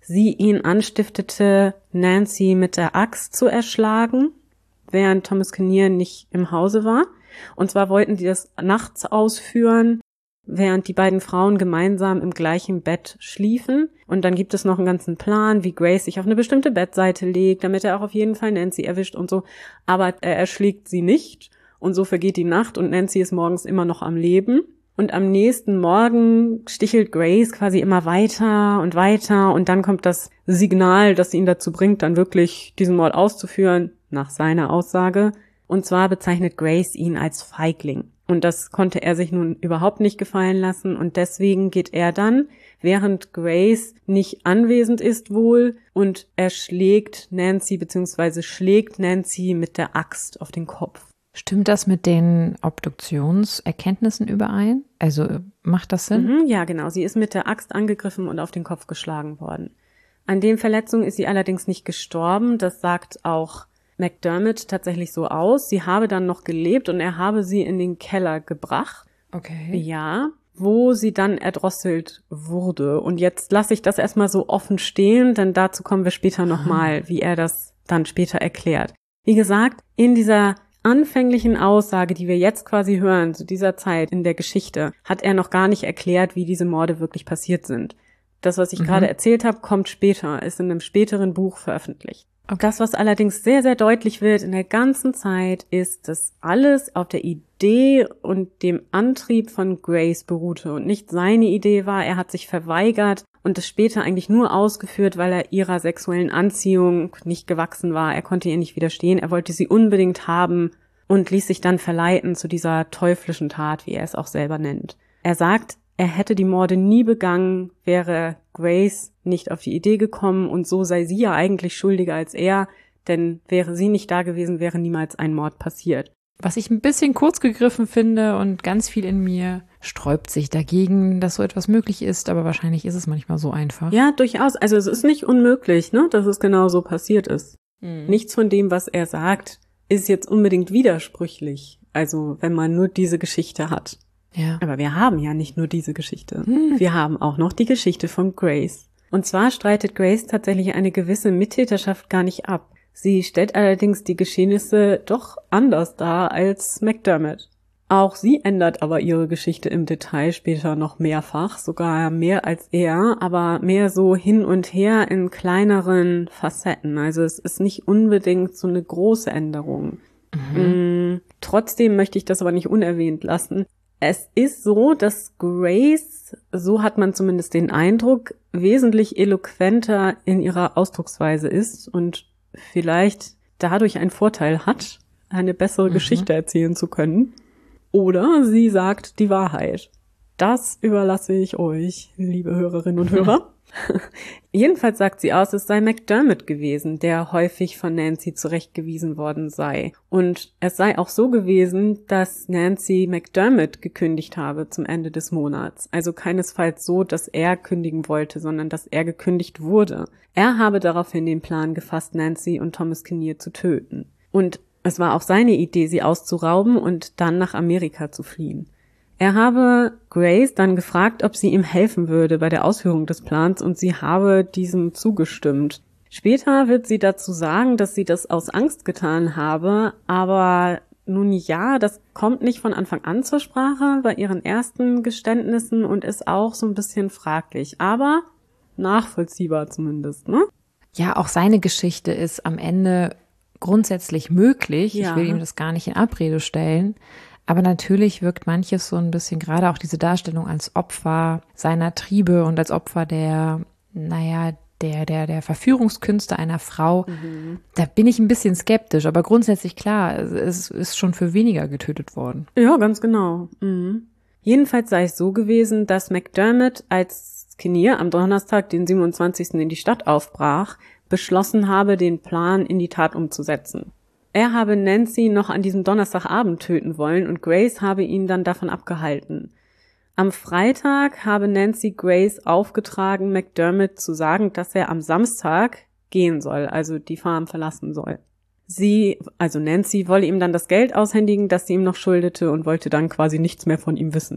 sie ihn anstiftete, Nancy mit der Axt zu erschlagen, während Thomas Kinnear nicht im Hause war. Und zwar wollten die das nachts ausführen, während die beiden Frauen gemeinsam im gleichen Bett schliefen. Und dann gibt es noch einen ganzen Plan, wie Grace sich auf eine bestimmte Bettseite legt, damit er auch auf jeden Fall Nancy erwischt und so. Aber er erschlägt sie nicht. Und so vergeht die Nacht und Nancy ist morgens immer noch am Leben. Und am nächsten Morgen stichelt Grace quasi immer weiter und weiter. Und dann kommt das Signal, das ihn dazu bringt, dann wirklich diesen Mord auszuführen, nach seiner Aussage. Und zwar bezeichnet Grace ihn als Feigling. Und das konnte er sich nun überhaupt nicht gefallen lassen. Und deswegen geht er dann, während Grace nicht anwesend ist wohl, und erschlägt Nancy bzw. schlägt Nancy mit der Axt auf den Kopf. Stimmt das mit den Obduktionserkenntnissen überein? Also macht das Sinn? Mhm, ja, genau. Sie ist mit der Axt angegriffen und auf den Kopf geschlagen worden. An den Verletzungen ist sie allerdings nicht gestorben. Das sagt auch McDermott tatsächlich so aus. Sie habe dann noch gelebt und er habe sie in den Keller gebracht. Okay. Ja, wo sie dann erdrosselt wurde. Und jetzt lasse ich das erstmal so offen stehen, denn dazu kommen wir später nochmal, wie er das dann später erklärt. Wie gesagt, in dieser anfänglichen Aussage, die wir jetzt quasi hören, zu dieser Zeit in der Geschichte, hat er noch gar nicht erklärt, wie diese Morde wirklich passiert sind. Das, was ich mhm. gerade erzählt habe, kommt später, ist in einem späteren Buch veröffentlicht. Okay. Das, was allerdings sehr, sehr deutlich wird in der ganzen Zeit, ist, dass alles auf der Idee und dem Antrieb von Grace beruhte und nicht seine Idee war. Er hat sich verweigert und es später eigentlich nur ausgeführt, weil er ihrer sexuellen Anziehung nicht gewachsen war. Er konnte ihr nicht widerstehen, er wollte sie unbedingt haben und ließ sich dann verleiten zu dieser teuflischen Tat, wie er es auch selber nennt. Er sagt, er hätte die Morde nie begangen, wäre Grace nicht auf die Idee gekommen und so sei sie ja eigentlich schuldiger als er, denn wäre sie nicht da gewesen, wäre niemals ein Mord passiert. Was ich ein bisschen kurz gegriffen finde und ganz viel in mir sträubt sich dagegen, dass so etwas möglich ist, aber wahrscheinlich ist es manchmal so einfach. Ja, durchaus. Also es ist nicht unmöglich, ne, dass es genau so passiert ist. Mhm. Nichts von dem, was er sagt, ist jetzt unbedingt widersprüchlich. Also wenn man nur diese Geschichte hat. Ja. Aber wir haben ja nicht nur diese Geschichte. Hm. Wir haben auch noch die Geschichte von Grace. Und zwar streitet Grace tatsächlich eine gewisse Mittäterschaft gar nicht ab. Sie stellt allerdings die Geschehnisse doch anders dar als McDermott. Auch sie ändert aber ihre Geschichte im Detail später noch mehrfach, sogar mehr als er, aber mehr so hin und her in kleineren Facetten. Also es ist nicht unbedingt so eine große Änderung. Mhm. Mm, trotzdem möchte ich das aber nicht unerwähnt lassen. Es ist so, dass Grace, so hat man zumindest den Eindruck, wesentlich eloquenter in ihrer Ausdrucksweise ist und vielleicht dadurch einen Vorteil hat, eine bessere mhm. Geschichte erzählen zu können. Oder sie sagt die Wahrheit. Das überlasse ich euch, liebe Hörerinnen und Hörer. Jedenfalls sagt sie aus, es sei McDermott gewesen, der häufig von Nancy zurechtgewiesen worden sei. Und es sei auch so gewesen, dass Nancy McDermott gekündigt habe zum Ende des Monats. Also keinesfalls so, dass er kündigen wollte, sondern dass er gekündigt wurde. Er habe daraufhin den Plan gefasst, Nancy und Thomas Kinnear zu töten. Und es war auch seine Idee, sie auszurauben und dann nach Amerika zu fliehen. Er habe Grace dann gefragt, ob sie ihm helfen würde bei der Ausführung des Plans und sie habe diesem zugestimmt. Später wird sie dazu sagen, dass sie das aus Angst getan habe, aber nun ja, das kommt nicht von Anfang an zur Sprache bei ihren ersten Geständnissen und ist auch so ein bisschen fraglich, aber nachvollziehbar zumindest, ne? Ja, auch seine Geschichte ist am Ende grundsätzlich möglich. Ja. Ich will ihm das gar nicht in Abrede stellen. Aber natürlich wirkt manches so ein bisschen, gerade auch diese Darstellung als Opfer seiner Triebe und als Opfer der, naja, der, der, der Verführungskünste einer Frau. Mhm. Da bin ich ein bisschen skeptisch, aber grundsätzlich klar, es ist schon für weniger getötet worden. Ja, ganz genau. Mhm. Jedenfalls sei es so gewesen, dass McDermott, als Kinnear am Donnerstag, den siebenundzwanzigsten in die Stadt aufbrach, beschlossen habe, den Plan in die Tat umzusetzen. Er habe Nancy noch an diesem Donnerstagabend töten wollen und Grace habe ihn dann davon abgehalten. Am Freitag habe Nancy Grace aufgetragen, McDermott zu sagen, dass er am Samstag gehen soll, also die Farm verlassen soll. Sie, also Nancy, wolle ihm dann das Geld aushändigen, das sie ihm noch schuldete und wollte dann quasi nichts mehr von ihm wissen.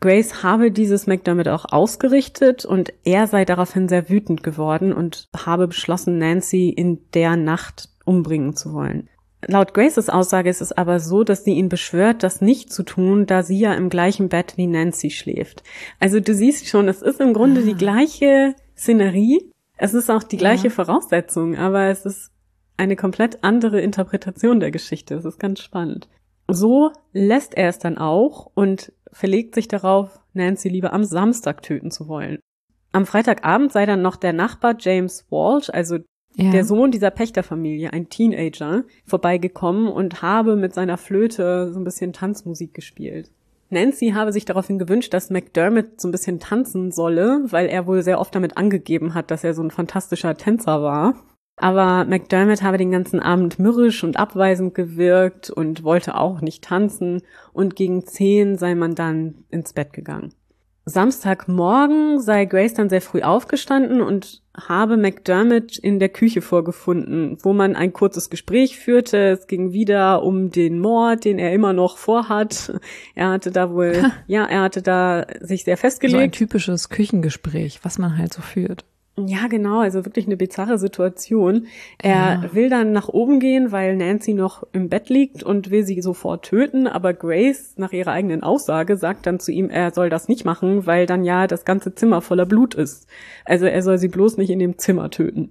Grace habe dieses McDermott auch ausgerichtet und er sei daraufhin sehr wütend geworden und habe beschlossen, Nancy in der Nacht umbringen zu wollen. Laut Graces Aussage ist es aber so, dass sie ihn beschwört, das nicht zu tun, da sie ja im gleichen Bett wie Nancy schläft. Also du siehst schon, es ist im Grunde ah. die gleiche Szenerie, es ist auch die gleiche ja. Voraussetzung, aber es ist eine komplett andere Interpretation der Geschichte. Das ist ganz spannend. So lässt er es dann auch und verlegt sich darauf, Nancy lieber am Samstag töten zu wollen. Am Freitagabend sei dann noch der Nachbar James Walsh, also ja. der Sohn dieser Pächterfamilie, ein Teenager, vorbeigekommen und habe mit seiner Flöte so ein bisschen Tanzmusik gespielt. Nancy habe sich daraufhin gewünscht, dass McDermott so ein bisschen tanzen solle, weil er wohl sehr oft damit angegeben hat, dass er so ein fantastischer Tänzer war. Aber McDermott habe den ganzen Abend mürrisch und abweisend gewirkt und wollte auch nicht tanzen und gegen zehn sei man dann ins Bett gegangen. Samstagmorgen sei Grace dann sehr früh aufgestanden und habe McDermott in der Küche vorgefunden, wo man ein kurzes Gespräch führte. Es ging wieder um den Mord, den er immer noch vorhat. Er hatte da wohl, ja, er hatte da sich sehr festgelegt. So ein typisches Küchengespräch, was man halt so führt. Ja, genau, also wirklich eine bizarre Situation. Er ja. will dann nach oben gehen, weil Nancy noch im Bett liegt und will sie sofort töten, aber Grace, nach ihrer eigenen Aussage, sagt dann zu ihm, er soll das nicht machen, weil dann ja das ganze Zimmer voller Blut ist. Also er soll sie bloß nicht in dem Zimmer töten.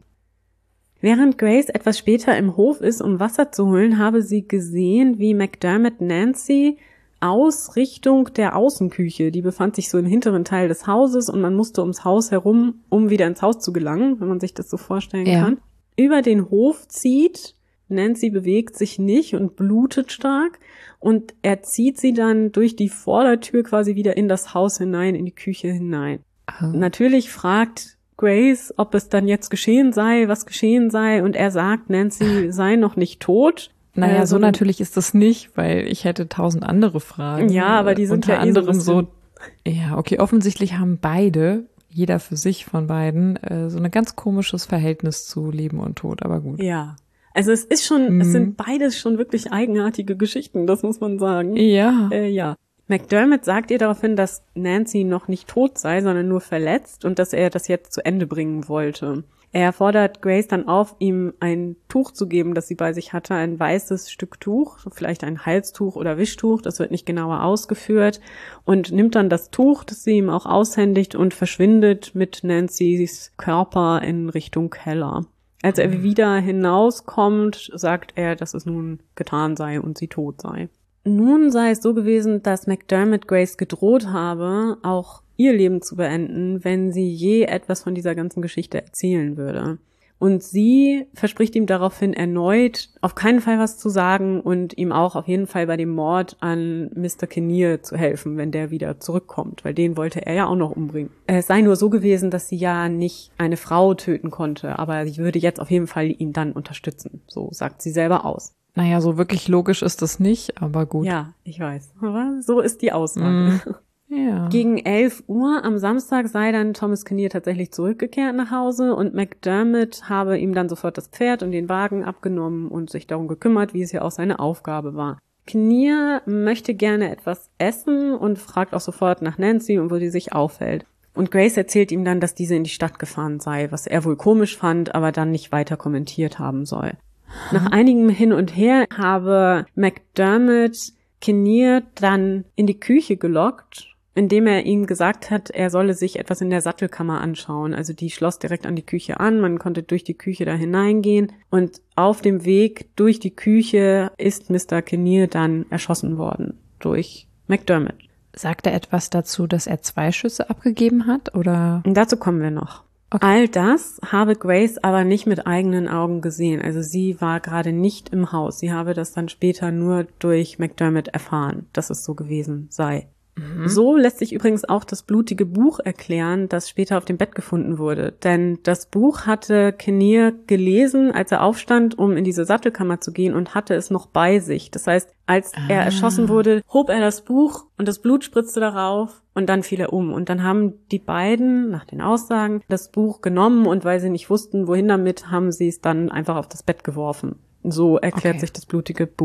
Während Grace etwas später im Hof ist, um Wasser zu holen, habe sie gesehen, wie McDermott Nancy aus Richtung der Außenküche. Die befand sich so im hinteren Teil des Hauses und man musste ums Haus herum, um wieder ins Haus zu gelangen, wenn man sich das so vorstellen ja. kann. Über den Hof zieht, Nancy bewegt sich nicht und blutet stark und er zieht sie dann durch die Vordertür quasi wieder in das Haus hinein, in die Küche hinein. Oh. Natürlich fragt Grace, ob es dann jetzt geschehen sei, was geschehen sei und er sagt, Nancy sei noch nicht tot. Naja, äh, so, so natürlich ist das nicht, weil ich hätte tausend andere Fragen. Ja, aber die sind unter ja anderem eh so, so. Ja, okay, offensichtlich haben beide, jeder für sich von beiden, äh, so ein ganz komisches Verhältnis zu Leben und Tod, aber gut. Ja, also es ist schon, mhm. es sind beides schon wirklich eigenartige Geschichten, das muss man sagen. Ja. Äh, ja. McDermott sagt ihr daraufhin, dass Nancy noch nicht tot sei, sondern nur verletzt und dass er das jetzt zu Ende bringen wollte. Er fordert Grace dann auf, ihm ein Tuch zu geben, das sie bei sich hatte, ein weißes Stück Tuch, vielleicht ein Halstuch oder Wischtuch, das wird nicht genauer ausgeführt, und nimmt dann das Tuch, das sie ihm auch aushändigt, und verschwindet mit Nancy's Körper in Richtung Keller. Als er wieder hinauskommt, sagt er, dass es nun getan sei und sie tot sei. Nun sei es so gewesen, dass McDermott Grace gedroht habe, auch ihr Leben zu beenden, wenn sie je etwas von dieser ganzen Geschichte erzählen würde. Und sie verspricht ihm daraufhin erneut, auf keinen Fall was zu sagen und ihm auch auf jeden Fall bei dem Mord an Mister Kinnear zu helfen, wenn der wieder zurückkommt, weil den wollte er ja auch noch umbringen. Es sei nur so gewesen, dass sie ja nicht eine Frau töten konnte, aber sie würde jetzt auf jeden Fall ihn dann unterstützen. So sagt sie selber aus. Naja, so wirklich logisch ist das nicht, aber gut. Ja, ich weiß. Aber so ist die Aussage. Mm. Ja. Gegen elf Uhr am Samstag sei dann Thomas Kinnear tatsächlich zurückgekehrt nach Hause und McDermott habe ihm dann sofort das Pferd und den Wagen abgenommen und sich darum gekümmert, wie es ja auch seine Aufgabe war. Kinnear möchte gerne etwas essen und fragt auch sofort nach Nancy und wo sie sich aufhält. Und Grace erzählt ihm dann, dass diese in die Stadt gefahren sei, was er wohl komisch fand, aber dann nicht weiter kommentiert haben soll. Nach einigem Hin und Her habe McDermott Kinnear dann in die Küche gelockt, indem er ihm gesagt hat, er solle sich etwas in der Sattelkammer anschauen. Also die schloss direkt an die Küche an, man konnte durch die Küche da hineingehen und auf dem Weg durch die Küche ist Mister Kinnear dann erschossen worden durch McDermott. Sagt er etwas dazu, dass er zwei Schüsse abgegeben hat, oder? Und dazu kommen wir noch. Okay. All das habe Grace aber nicht mit eigenen Augen gesehen. Also sie war gerade nicht im Haus. Sie habe das dann später nur durch McDermott erfahren, dass es so gewesen sei. Mhm. So lässt sich übrigens auch das blutige Buch erklären, das später auf dem Bett gefunden wurde. Denn das Buch hatte Kinnear gelesen, als er aufstand, um in diese Sattelkammer zu gehen, und hatte es noch bei sich. Das heißt, als ah. er erschossen wurde, hob er das Buch und das Blut spritzte darauf und dann fiel er um. Und dann haben die beiden, nach den Aussagen, das Buch genommen und weil sie nicht wussten, wohin damit, haben sie es dann einfach auf das Bett geworfen. So erklärt okay. sich das blutige Buch.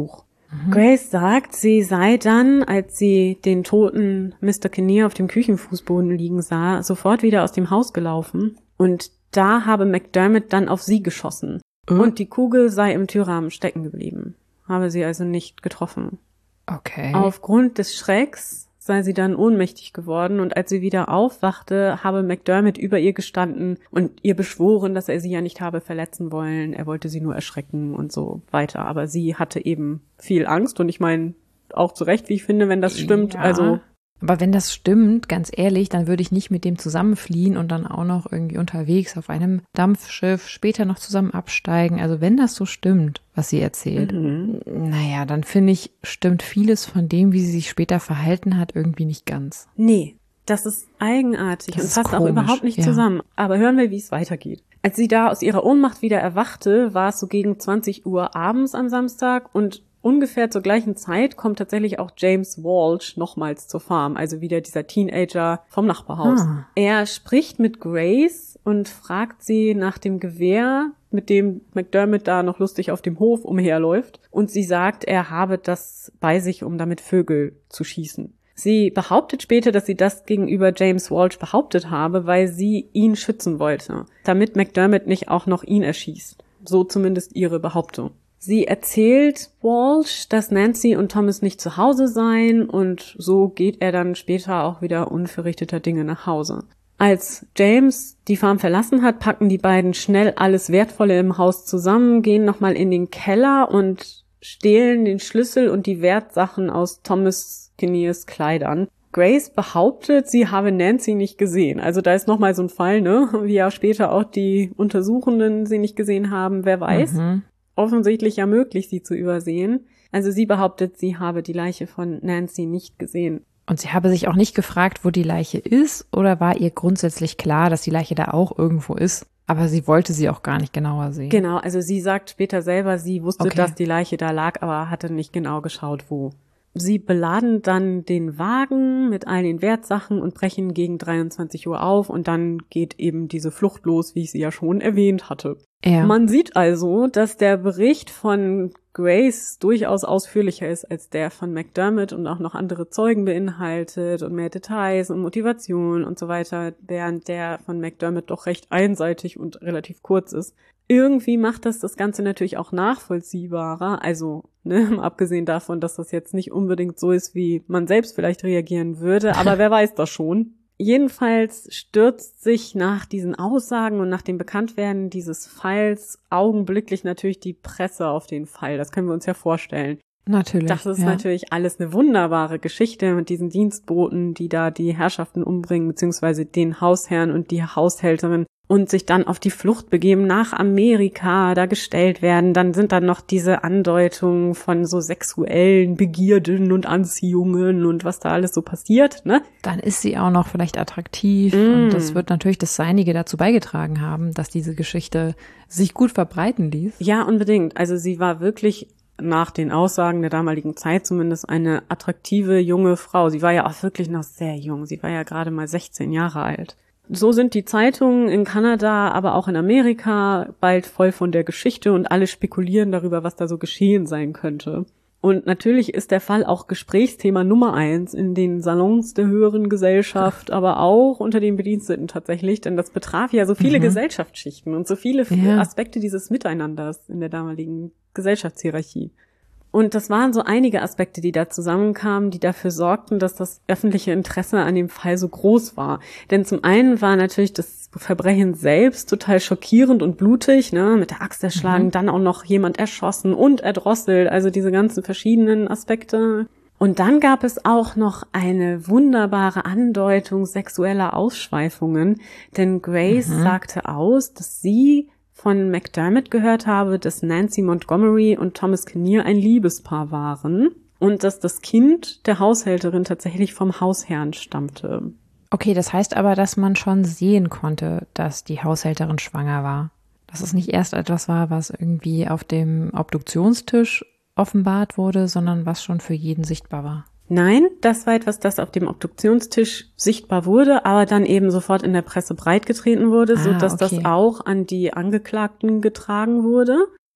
Mhm. Grace sagt, sie sei dann, als sie den toten Mister Kinnear auf dem Küchenfußboden liegen sah, sofort wieder aus dem Haus gelaufen. Und da habe McDermott dann auf sie geschossen. Mhm. Und die Kugel sei im Türrahmen stecken geblieben. Habe sie also nicht getroffen. Okay. Aufgrund des Schrecks sei sie dann ohnmächtig geworden und als sie wieder aufwachte, habe McDermott über ihr gestanden und ihr beschworen, dass er sie ja nicht habe verletzen wollen. Er wollte sie nur erschrecken und so weiter. Aber sie hatte eben viel Angst und ich meine, auch zu Recht, wie ich finde, wenn das stimmt. Ja. Also Aber wenn das stimmt, ganz ehrlich, dann würde ich nicht mit dem zusammenfliehen und dann auch noch irgendwie unterwegs auf einem Dampfschiff später noch zusammen absteigen. Also wenn das so stimmt, was sie erzählt, mhm. naja, dann finde ich, stimmt vieles von dem, wie sie sich später verhalten hat, irgendwie nicht ganz. Nee, das ist eigenartig das und passt auch überhaupt nicht ja. zusammen. Aber hören wir, wie es weitergeht. Als sie da aus ihrer Ohnmacht wieder erwachte, war es so gegen zwanzig Uhr abends am Samstag und ungefähr zur gleichen Zeit kommt tatsächlich auch James Walsh nochmals zur Farm, also wieder dieser Teenager vom Nachbarhaus. Ah. Er spricht mit Grace und fragt sie nach dem Gewehr, mit dem McDermott da noch lustig auf dem Hof umherläuft. Und sie sagt, er habe das bei sich, um damit Vögel zu schießen. Sie behauptet später, dass sie das gegenüber James Walsh behauptet habe, weil sie ihn schützen wollte, damit McDermott nicht auch noch ihn erschießt. So zumindest ihre Behauptung. Sie erzählt Walsh, dass Nancy und Thomas nicht zu Hause seien und so geht er dann später auch wieder unverrichteter Dinge nach Hause. Als James die Farm verlassen hat, packen die beiden schnell alles Wertvolle im Haus zusammen, gehen nochmal in den Keller und stehlen den Schlüssel und die Wertsachen aus Thomas Kinnears Kleidern. Grace behauptet, sie habe Nancy nicht gesehen. Also da ist nochmal so ein Fall, ne? Wie ja später auch die Untersuchenden sie nicht gesehen haben, wer weiß. Mhm. Offensichtlich ja möglich, sie zu übersehen. Also sie behauptet, sie habe die Leiche von Nancy nicht gesehen. Und sie habe sich auch nicht gefragt, wo die Leiche ist, oder war ihr grundsätzlich klar, dass die Leiche da auch irgendwo ist, aber sie wollte sie auch gar nicht genauer sehen? Genau, also sie sagt später selber, sie wusste, okay. dass die Leiche da lag, aber hatte nicht genau geschaut, wo. Sie beladen dann den Wagen mit all den Wertsachen und brechen gegen dreiundzwanzig Uhr auf und dann geht eben diese Flucht los, wie ich sie ja schon erwähnt hatte. Ja. Man sieht also, dass der Bericht von Grace durchaus ausführlicher ist als der von McDermott und auch noch andere Zeugen beinhaltet und mehr Details und Motivation und so weiter, während der von McDermott doch recht einseitig und relativ kurz ist. Irgendwie macht das das Ganze natürlich auch nachvollziehbarer, also ne, abgesehen davon, dass das jetzt nicht unbedingt so ist, wie man selbst vielleicht reagieren würde, aber wer weiß das schon. Jedenfalls stürzt sich nach diesen Aussagen und nach dem Bekanntwerden dieses Falls augenblicklich natürlich die Presse auf den Fall. Das können wir uns ja vorstellen. Natürlich. Das ist ja. natürlich alles eine wunderbare Geschichte mit diesen Dienstboten, die da die Herrschaften umbringen, beziehungsweise den Hausherrn und die Haushälterin und sich dann auf die Flucht begeben nach Amerika, da gestellt werden. Dann sind dann noch diese Andeutungen von so sexuellen Begierden und Anziehungen und was da alles so passiert, ne? Dann ist sie auch noch vielleicht attraktiv mm. und das wird natürlich das Seinige dazu beigetragen haben, dass diese Geschichte sich gut verbreiten ließ. Ja, unbedingt. Also sie war wirklich nach den Aussagen der damaligen Zeit zumindest eine attraktive junge Frau. Sie war ja auch wirklich noch sehr jung. Sie war ja gerade mal sechzehn Jahre alt. So sind die Zeitungen in Kanada, aber auch in Amerika bald voll von der Geschichte und alle spekulieren darüber, was da so geschehen sein könnte. Und natürlich ist der Fall auch Gesprächsthema Nummer eins in den Salons der höheren Gesellschaft, aber auch unter den Bediensteten tatsächlich, denn das betraf ja so viele mhm. Gesellschaftsschichten und so viele ja. Aspekte dieses Miteinanders in der damaligen Gesellschaftshierarchie. Und das waren so einige Aspekte, die da zusammenkamen, die dafür sorgten, dass das öffentliche Interesse an dem Fall so groß war. Denn zum einen war natürlich das Verbrechen selbst total schockierend und blutig, ne, mit der Axt erschlagen, mhm. dann auch noch jemand erschossen und erdrosselt, also diese ganzen verschiedenen Aspekte. Und dann gab es auch noch eine wunderbare Andeutung sexueller Ausschweifungen, denn Grace mhm. sagte aus, dass sie von McDermott gehört habe, dass Nancy Montgomery und Thomas Kinnear ein Liebespaar waren und dass das Kind der Haushälterin tatsächlich vom Hausherrn stammte. Okay, das heißt aber, dass man schon sehen konnte, dass die Haushälterin schwanger war. Dass es nicht erst etwas war, was irgendwie auf dem Obduktionstisch offenbart wurde, sondern was schon für jeden sichtbar war. Nein, das war etwas, das auf dem Obduktionstisch sichtbar wurde, aber dann eben sofort in der Presse breitgetreten wurde, ah, sodass okay. das auch an die Angeklagten getragen wurde.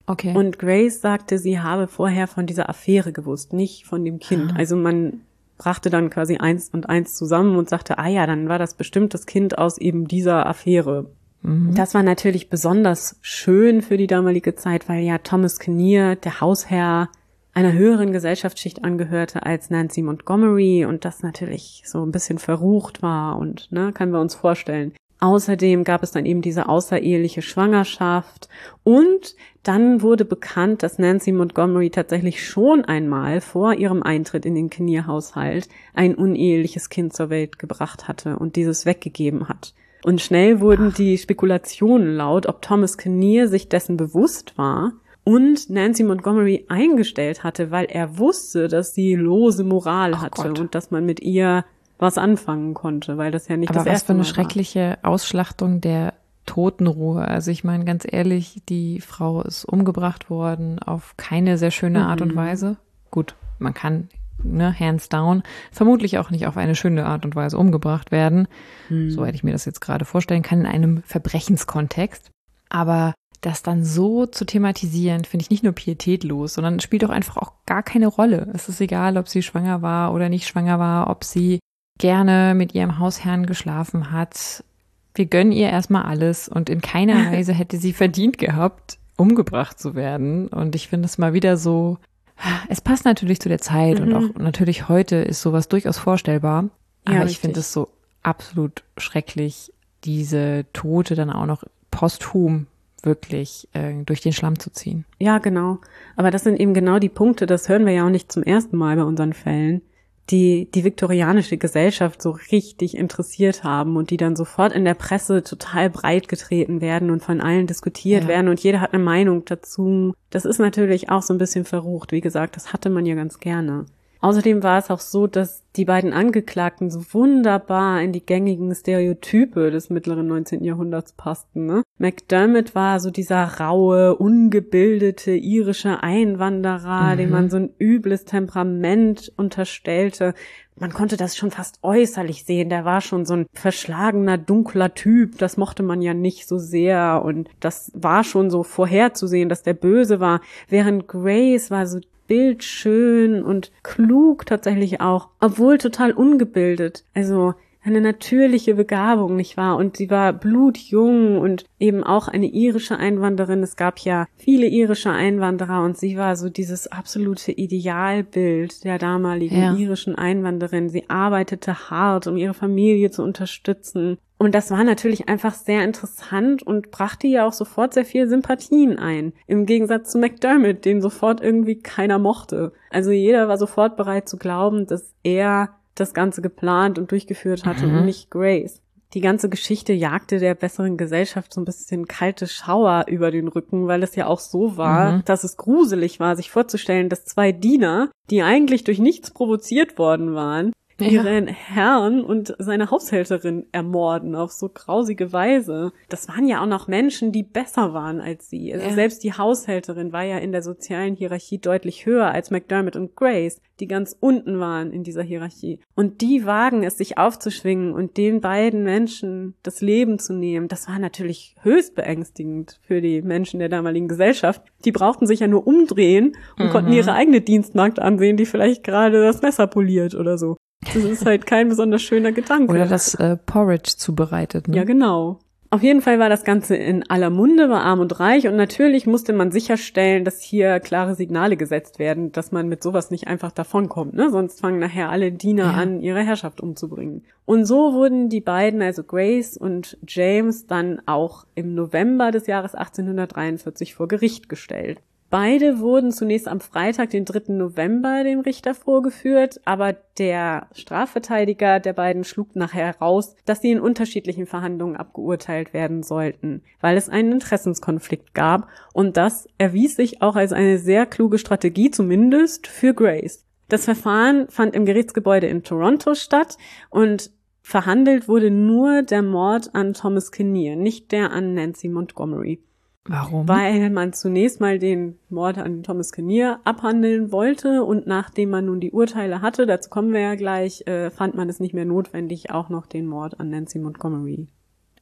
Okay. Und Grace sagte, sie habe vorher von dieser Affäre gewusst, nicht von dem Kind. Ah. Also man brachte dann quasi eins und eins zusammen und sagte, ah ja, dann war das bestimmt das Kind aus eben dieser Affäre. Mhm. Das war natürlich besonders schön für die damalige Zeit, weil ja Thomas Kinnear, der Hausherr, einer höheren Gesellschaftsschicht angehörte als Nancy Montgomery und das natürlich so ein bisschen verrucht war und, ne, können wir uns vorstellen. Außerdem gab es dann eben diese außereheliche Schwangerschaft und dann wurde bekannt, dass Nancy Montgomery tatsächlich schon einmal vor ihrem Eintritt in den Kinnear-Haushalt ein uneheliches Kind zur Welt gebracht hatte und dieses weggegeben hat. Und schnell wurden Ach. die Spekulationen laut, ob Thomas Kinnear sich dessen bewusst war und Nancy Montgomery eingestellt hatte, weil er wusste, dass sie lose Moral Oh hatte Gott. und dass man mit ihr was anfangen konnte, weil das ja nicht Aber das was erste für eine Mal war. schreckliche Ausschlachtung der Totenruhe. Also ich meine, ganz ehrlich, die Frau ist umgebracht worden auf keine sehr schöne Art und Mhm. Weise. Gut, man kann, ne, hands down, vermutlich auch nicht auf eine schöne Art und Weise umgebracht werden, Mhm. soweit ich mir das jetzt gerade vorstellen kann, in einem Verbrechenskontext. Aber das dann so zu thematisieren, finde ich nicht nur pietätlos, sondern spielt auch einfach auch gar keine Rolle. Es ist egal, ob sie schwanger war oder nicht schwanger war, ob sie gerne mit ihrem Hausherrn geschlafen hat. Wir gönnen ihr erstmal alles und in keiner Weise hätte sie verdient gehabt, umgebracht zu werden. Und ich finde es mal wieder so, es passt natürlich zu der Zeit Mhm. und auch natürlich heute ist sowas durchaus vorstellbar. Ja, Aber ich richtig. finde es so absolut schrecklich, diese Tote dann auch noch posthum wirklich äh, durch den Schlamm zu ziehen. Ja, genau. Aber das sind eben genau die Punkte, das hören wir ja auch nicht zum ersten Mal bei unseren Fällen, die die viktorianische Gesellschaft so richtig interessiert haben und die dann sofort in der Presse total breit getreten werden und von allen diskutiert Ja. werden und jeder hat eine Meinung dazu. Das ist natürlich auch so ein bisschen verrucht. Wie gesagt, das hatte man ja ganz gerne. Außerdem war es auch so, dass die beiden Angeklagten so wunderbar in die gängigen Stereotype des mittleren neunzehnten Jahrhunderts passten, ne? McDermott war so dieser raue, ungebildete irische Einwanderer, Mhm. dem man so ein übles Temperament unterstellte. Man konnte das schon fast äußerlich sehen. Der war schon so ein verschlagener, dunkler Typ. Das mochte man ja nicht so sehr. Und das war schon so vorherzusehen, dass der böse war. Während Grace war so bildschön und klug tatsächlich auch, obwohl total ungebildet. Also eine natürliche Begabung, nicht wahr? Und sie war blutjung und eben auch eine irische Einwanderin. Es gab ja viele irische Einwanderer und sie war so dieses absolute Idealbild der damaligen Ja. irischen Einwanderin. Sie arbeitete hart, um ihre Familie zu unterstützen. Und das war natürlich einfach sehr interessant und brachte ja auch sofort sehr viel Sympathien ein. Im Gegensatz zu McDermott, den sofort irgendwie keiner mochte. Also jeder war sofort bereit zu glauben, dass er das Ganze geplant und durchgeführt hatte Mhm. und nicht Grace. Die ganze Geschichte jagte der besseren Gesellschaft so ein bisschen kalte Schauer über den Rücken, weil es ja auch so war, Mhm. dass es gruselig war, sich vorzustellen, dass zwei Diener, die eigentlich durch nichts provoziert worden waren, Ja. ihren Herrn und seine Haushälterin ermorden auf so grausige Weise. Das waren ja auch noch Menschen, die besser waren als sie. Also Ja. selbst die Haushälterin war ja in der sozialen Hierarchie deutlich höher als McDermott und Grace, die ganz unten waren in dieser Hierarchie. Und die wagen es, sich aufzuschwingen und den beiden Menschen das Leben zu nehmen. Das war natürlich höchst beängstigend für die Menschen der damaligen Gesellschaft. Die brauchten sich ja nur umdrehen und Mhm. konnten ihre eigene Dienstmagd ansehen, die vielleicht gerade das Messer poliert oder so. Das ist halt kein besonders schöner Gedanke. Oder das äh, Porridge zubereitet. Ne? Ja, genau. Auf jeden Fall war das Ganze in aller Munde, war arm und reich und natürlich musste man sicherstellen, dass hier klare Signale gesetzt werden, dass man mit sowas nicht einfach davonkommt, ne? Sonst fangen nachher alle Diener Ja. an, ihre Herrschaft umzubringen. Und so wurden die beiden, also Grace und James, dann auch im November des Jahres achtzehnhundertdreiundvierzig vor Gericht gestellt. Beide wurden zunächst am Freitag, den dritten November, dem Richter vorgeführt, aber der Strafverteidiger der beiden schlug nachher heraus, dass sie in unterschiedlichen Verhandlungen abgeurteilt werden sollten, weil es einen Interessenskonflikt gab und das erwies sich auch als eine sehr kluge Strategie, zumindest für Grace. Das Verfahren fand im Gerichtsgebäude in Toronto statt und verhandelt wurde nur der Mord an Thomas Kinnear, nicht der an Nancy Montgomery. Warum? Weil man zunächst mal den Mord an Thomas Kinnear abhandeln wollte und nachdem man nun die Urteile hatte, dazu kommen wir ja gleich, äh, fand man es nicht mehr notwendig, auch noch den Mord an Nancy Montgomery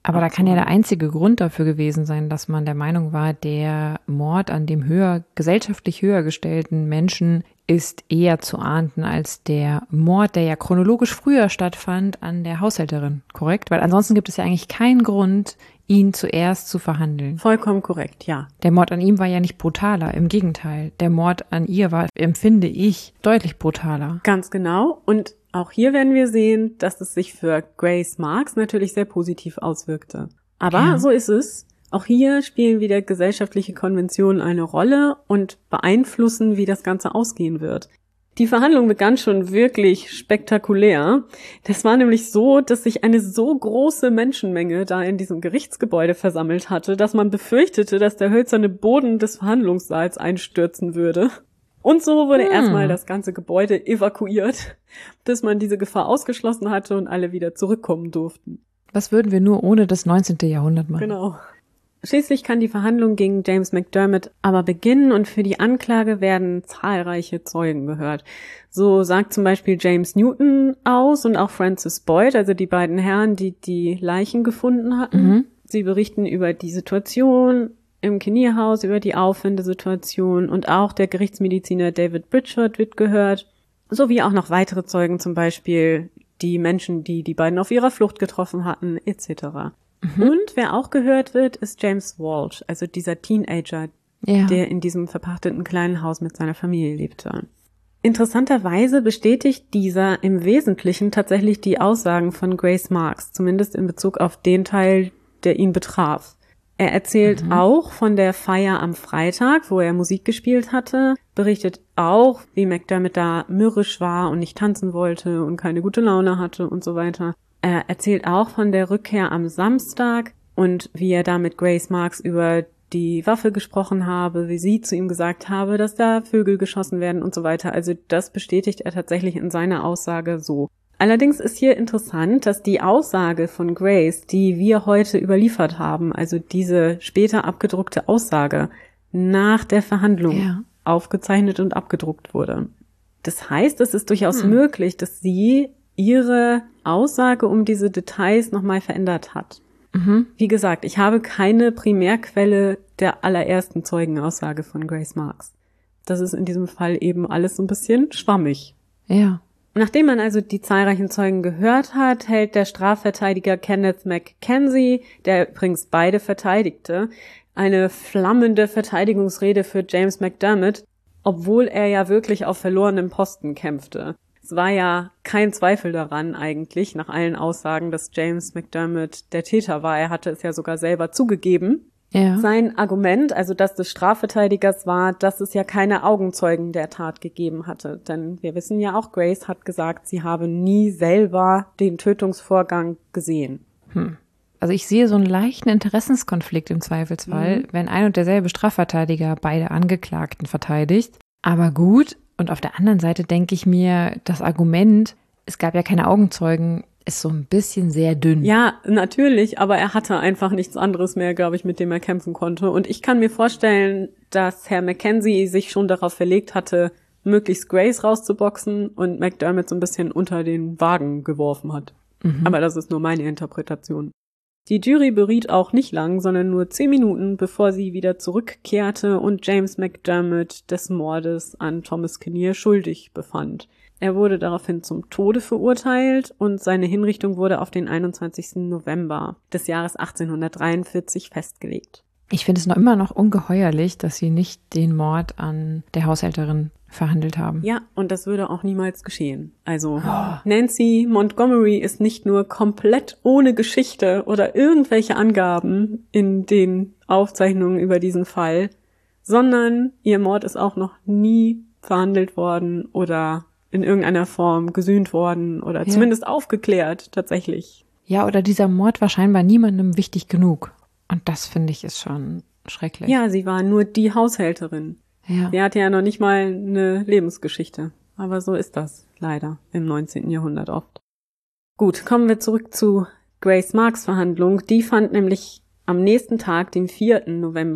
Aber da kann ja der einzige Grund dafür gewesen sein, dass man der Meinung war, der Mord an dem höher, gesellschaftlich höher gestellten Menschen ist eher zu ahnden als der Mord, der ja chronologisch früher stattfand, an der Haushälterin, korrekt? Weil ansonsten gibt es ja eigentlich keinen Grund, ihn zuerst zu verhandeln. Vollkommen korrekt, ja. Der Mord an ihm war ja nicht brutaler, im Gegenteil. Der Mord an ihr war, empfinde ich, deutlich brutaler. Ganz genau. Und auch hier werden wir sehen, dass es sich für Grace Marks natürlich sehr positiv auswirkte. Aber ja. So ist es. Auch hier spielen wieder gesellschaftliche Konventionen eine Rolle und beeinflussen, wie das Ganze ausgehen wird. Die Verhandlung begann schon wirklich spektakulär. Das war nämlich so, dass sich eine so große Menschenmenge da in diesem Gerichtsgebäude versammelt hatte, dass man befürchtete, dass der hölzerne Boden des Verhandlungssaals einstürzen würde. Und so wurde hm. erstmal das ganze Gebäude evakuiert, bis man diese Gefahr ausgeschlossen hatte und alle wieder zurückkommen durften. Was würden wir nur ohne das neunzehnte Jahrhundert machen? Genau. Schließlich kann die Verhandlung gegen James McDermott aber beginnen und für die Anklage werden zahlreiche Zeugen gehört. So sagt zum Beispiel James Newton aus und auch Francis Boyd, also die beiden Herren, die die Leichen gefunden hatten. Mhm. Sie berichten über die Situation im Kinnear-Haus, über die Auffindesituation und auch der Gerichtsmediziner David Pritchard wird gehört, sowie auch noch weitere Zeugen, zum Beispiel die Menschen, die die beiden auf ihrer Flucht getroffen hatten, et cetera. Mhm. Und wer auch gehört wird, ist James Walsh, also dieser Teenager, ja. der in diesem verpachteten kleinen Haus mit seiner Familie lebte. Interessanterweise bestätigt dieser im Wesentlichen tatsächlich die Aussagen von Grace Marks, zumindest in Bezug auf den Teil, der ihn betraf. Er erzählt mhm. auch von der Feier am Freitag, wo er Musik gespielt hatte, berichtet auch, wie McDermott da mürrisch war und nicht tanzen wollte und keine gute Laune hatte und so weiter. Er erzählt auch von der Rückkehr am Samstag und wie er da mit Grace Marks über die Waffe gesprochen habe, wie sie zu ihm gesagt habe, dass da Vögel geschossen werden und so weiter. Also das bestätigt er tatsächlich in seiner Aussage so. Allerdings ist hier interessant, dass die Aussage von Grace, die wir heute überliefert haben, also diese später abgedruckte Aussage, nach der Verhandlung ja. aufgezeichnet und abgedruckt wurde. Das heißt, es ist durchaus hm. möglich, dass sie ihre Aussage um diese Details nochmal verändert hat. Mhm. Wie gesagt, ich habe keine Primärquelle der allerersten Zeugenaussage von Grace Marks. Das ist in diesem Fall eben alles so ein bisschen schwammig. Ja. Nachdem man also die zahlreichen Zeugen gehört hat, hält der Strafverteidiger Kenneth McKenzie, der übrigens beide verteidigte, eine flammende Verteidigungsrede für James McDermott, obwohl er ja wirklich auf verlorenem Posten kämpfte. Es war ja kein Zweifel daran eigentlich, nach allen Aussagen, dass James McDermott der Täter war. Er hatte es ja sogar selber zugegeben. Ja. Sein Argument, also das des Strafverteidigers, war, dass es ja keine Augenzeugen der Tat gegeben hatte. Denn wir wissen ja auch, Grace hat gesagt, sie habe nie selber den Tötungsvorgang gesehen. Hm. Also ich sehe so einen leichten Interessenskonflikt im Zweifelsfall, mhm. wenn ein und derselbe Strafverteidiger beide Angeklagten verteidigt. Aber gut, und auf der anderen Seite denke ich mir, das Argument, es gab ja keine Augenzeugen, ist so ein bisschen sehr dünn. Ja, natürlich, aber er hatte einfach nichts anderes mehr, glaube ich, mit dem er kämpfen konnte. Und ich kann mir vorstellen, dass Herr McKenzie sich schon darauf verlegt hatte, möglichst Grace rauszuboxen und McDermott so ein bisschen unter den Wagen geworfen hat. Mhm. Aber das ist nur meine Interpretation. Die Jury beriet auch nicht lang, sondern nur zehn Minuten, bevor sie wieder zurückkehrte und James McDermott des Mordes an Thomas Kinnear schuldig befand. Er wurde daraufhin zum Tode verurteilt und seine Hinrichtung wurde auf den einundzwanzigsten November des Jahres achtzehnhundertdreiundvierzig festgelegt. Ich finde es noch immer noch ungeheuerlich, dass sie nicht den Mord an der Haushälterin verhandelt haben. Ja, und das würde auch niemals geschehen. Also oh. Nancy Montgomery ist nicht nur komplett ohne Geschichte oder irgendwelche Angaben in den Aufzeichnungen über diesen Fall, sondern ihr Mord ist auch noch nie verhandelt worden oder in irgendeiner Form gesühnt worden oder ja. zumindest aufgeklärt, tatsächlich. Ja, oder dieser Mord war scheinbar niemandem wichtig genug. Und das, finde ich, ist schon schrecklich. Ja, sie war nur die Haushälterin. Ja. Sie hatte ja noch nicht mal eine Lebensgeschichte. Aber so ist das leider im neunzehnten Jahrhundert oft. Gut, kommen wir zurück zu Grace Marks Verhandlung. Die fand nämlich am nächsten Tag, dem vierten November,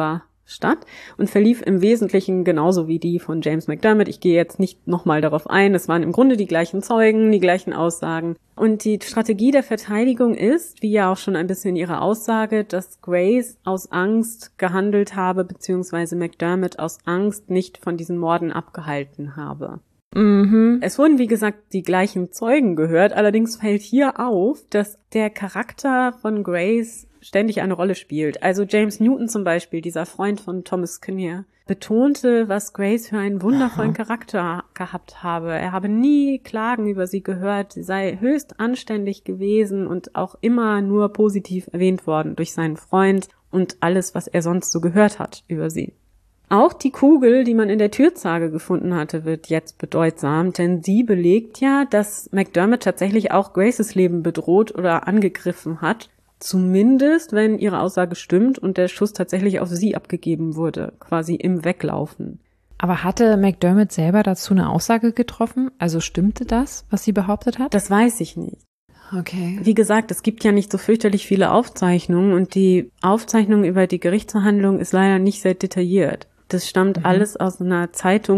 statt und verlief im Wesentlichen genauso wie die von James McDermott. Ich gehe jetzt nicht nochmal darauf ein. Es waren im Grunde die gleichen Zeugen, die gleichen Aussagen. Und die Strategie der Verteidigung ist, wie ja auch schon ein bisschen ihre Aussage, dass Grace aus Angst gehandelt habe, beziehungsweise McDermott aus Angst nicht von diesen Morden abgehalten habe. Mhm. Es wurden, wie gesagt, die gleichen Zeugen gehört. Allerdings fällt hier auf, dass der Charakter von Grace ständig eine Rolle spielt. Also James Newton zum Beispiel, dieser Freund von Thomas Kinnear, betonte, was Grace für einen wundervollen Aha. Charakter gehabt habe. Er habe nie Klagen über sie gehört, sie sei höchst anständig gewesen und auch immer nur positiv erwähnt worden durch seinen Freund und alles, was er sonst so gehört hat über sie. Auch die Kugel, die man in der Türzage gefunden hatte, wird jetzt bedeutsam, denn sie belegt ja, dass McDermott tatsächlich auch Graces Leben bedroht oder angegriffen hat. Zumindest, wenn ihre Aussage stimmt und der Schuss tatsächlich auf sie abgegeben wurde, quasi im Weglaufen. Aber hatte McDermott selber dazu eine Aussage getroffen? Also stimmte das, was sie behauptet hat? Das weiß ich nicht. Okay. Wie gesagt, es gibt ja nicht so fürchterlich viele Aufzeichnungen und die Aufzeichnung über die Gerichtsverhandlung ist leider nicht sehr detailliert. Das stammt mhm. alles aus einer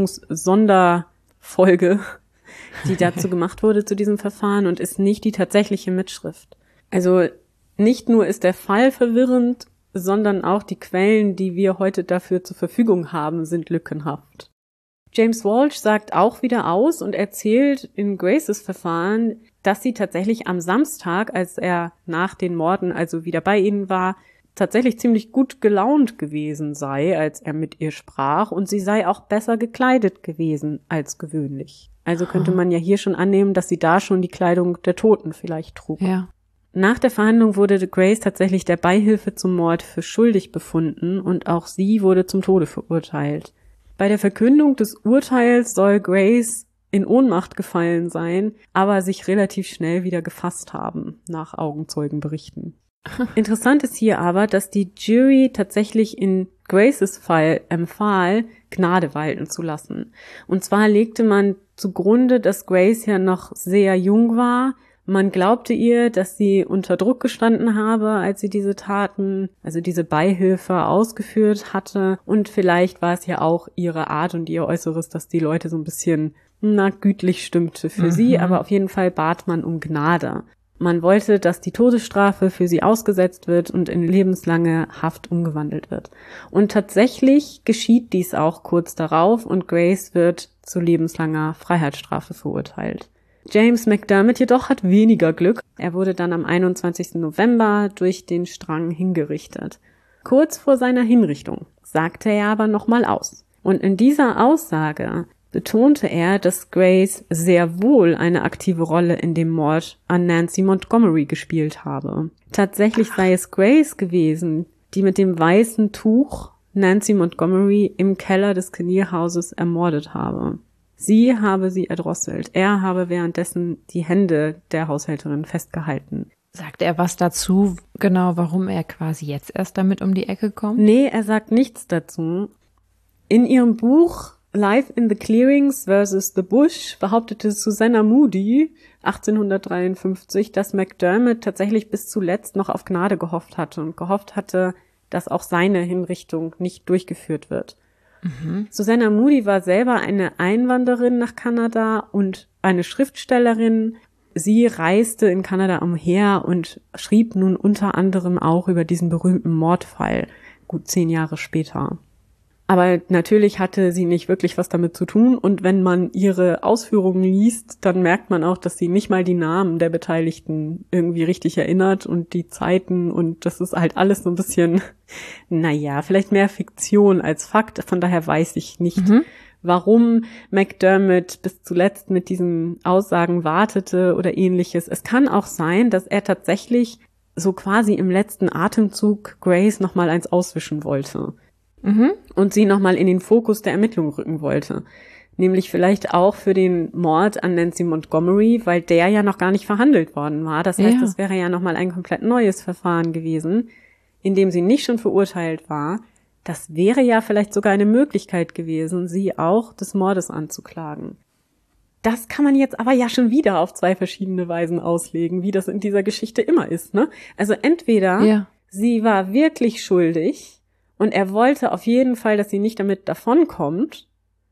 Zeitungs-Sonderfolge, die dazu gemacht wurde zu diesem Verfahren und ist nicht die tatsächliche Mitschrift. Also nicht nur ist der Fall verwirrend, sondern auch die Quellen, die wir heute dafür zur Verfügung haben, sind lückenhaft. James Walsh sagt auch wieder aus und erzählt in Graces Verfahren, dass sie tatsächlich am Samstag, als er nach den Morden also wieder bei ihnen war, tatsächlich ziemlich gut gelaunt gewesen sei, als er mit ihr sprach, und sie sei auch besser gekleidet gewesen als gewöhnlich. Also könnte man ja hier schon annehmen, dass sie da schon die Kleidung der Toten vielleicht trug. Ja. Nach der Verhandlung wurde Grace tatsächlich der Beihilfe zum Mord für schuldig befunden und auch sie wurde zum Tode verurteilt. Bei der Verkündung des Urteils soll Grace in Ohnmacht gefallen sein, aber sich relativ schnell wieder gefasst haben, nach Augenzeugenberichten. Interessant ist hier aber, dass die Jury tatsächlich in Graces Fall empfahl, Gnade walten zu lassen. Und zwar legte man zugrunde, dass Grace ja noch sehr jung war. Man glaubte ihr, dass sie unter Druck gestanden habe, als sie diese Taten, also diese Beihilfe ausgeführt hatte. Und vielleicht war es ja auch ihre Art und ihr Äußeres, dass die Leute so ein bisschen, na, gütlich stimmte für mhm. sie. Aber auf jeden Fall bat man um Gnade. Man wollte, dass die Todesstrafe für sie ausgesetzt wird und in lebenslange Haft umgewandelt wird. Und tatsächlich geschieht dies auch kurz darauf und Grace wird zu lebenslanger Freiheitsstrafe verurteilt. James McDermott jedoch hat weniger Glück. Er wurde dann am einundzwanzigsten November durch den Strang hingerichtet. Kurz vor seiner Hinrichtung sagte er aber nochmal aus. Und in dieser Aussage betonte er, dass Grace sehr wohl eine aktive Rolle in dem Mord an Nancy Montgomery gespielt habe. Tatsächlich sei es Grace gewesen, die mit dem weißen Tuch Nancy Montgomery im Keller des Kinnear-Hauses ermordet habe. Sie habe sie erdrosselt. Er habe währenddessen die Hände der Haushälterin festgehalten. Sagt er was dazu, genau, warum er quasi jetzt erst damit um die Ecke kommt? Nee, er sagt nichts dazu. In ihrem Buch Life in the Clearings versus the Bush behauptete Susanna Moody achtzehnhundertdreiundfünfzig, dass McDermott tatsächlich bis zuletzt noch auf Gnade gehofft hatte und gehofft hatte, dass auch seine Hinrichtung nicht durchgeführt wird. Mhm. Susanna Moody war selber eine Einwanderin nach Kanada und eine Schriftstellerin. Sie reiste in Kanada umher und schrieb nun unter anderem auch über diesen berühmten Mordfall, gut zehn Jahre später. Aber natürlich hatte sie nicht wirklich was damit zu tun und wenn man ihre Ausführungen liest, dann merkt man auch, dass sie nicht mal die Namen der Beteiligten irgendwie richtig erinnert und die Zeiten und das ist halt alles so ein bisschen, naja, vielleicht mehr Fiktion als Fakt. Von daher weiß ich nicht, mhm. warum McDermott bis zuletzt mit diesen Aussagen wartete oder ähnliches. Es kann auch sein, dass er tatsächlich so quasi im letzten Atemzug Grace nochmal eins auswischen wollte. Mhm. Und sie nochmal in den Fokus der Ermittlungen rücken wollte. Nämlich vielleicht auch für den Mord an Nancy Montgomery, weil der ja noch gar nicht verhandelt worden war. Das heißt, es ja. wäre ja nochmal ein komplett neues Verfahren gewesen, in dem sie nicht schon verurteilt war. Das wäre ja vielleicht sogar eine Möglichkeit gewesen, sie auch des Mordes anzuklagen. Das kann man jetzt aber ja schon wieder auf zwei verschiedene Weisen auslegen, wie das in dieser Geschichte immer ist, ne? Also entweder ja. sie war wirklich schuldig Und er wollte auf jeden Fall, dass sie nicht damit davonkommt.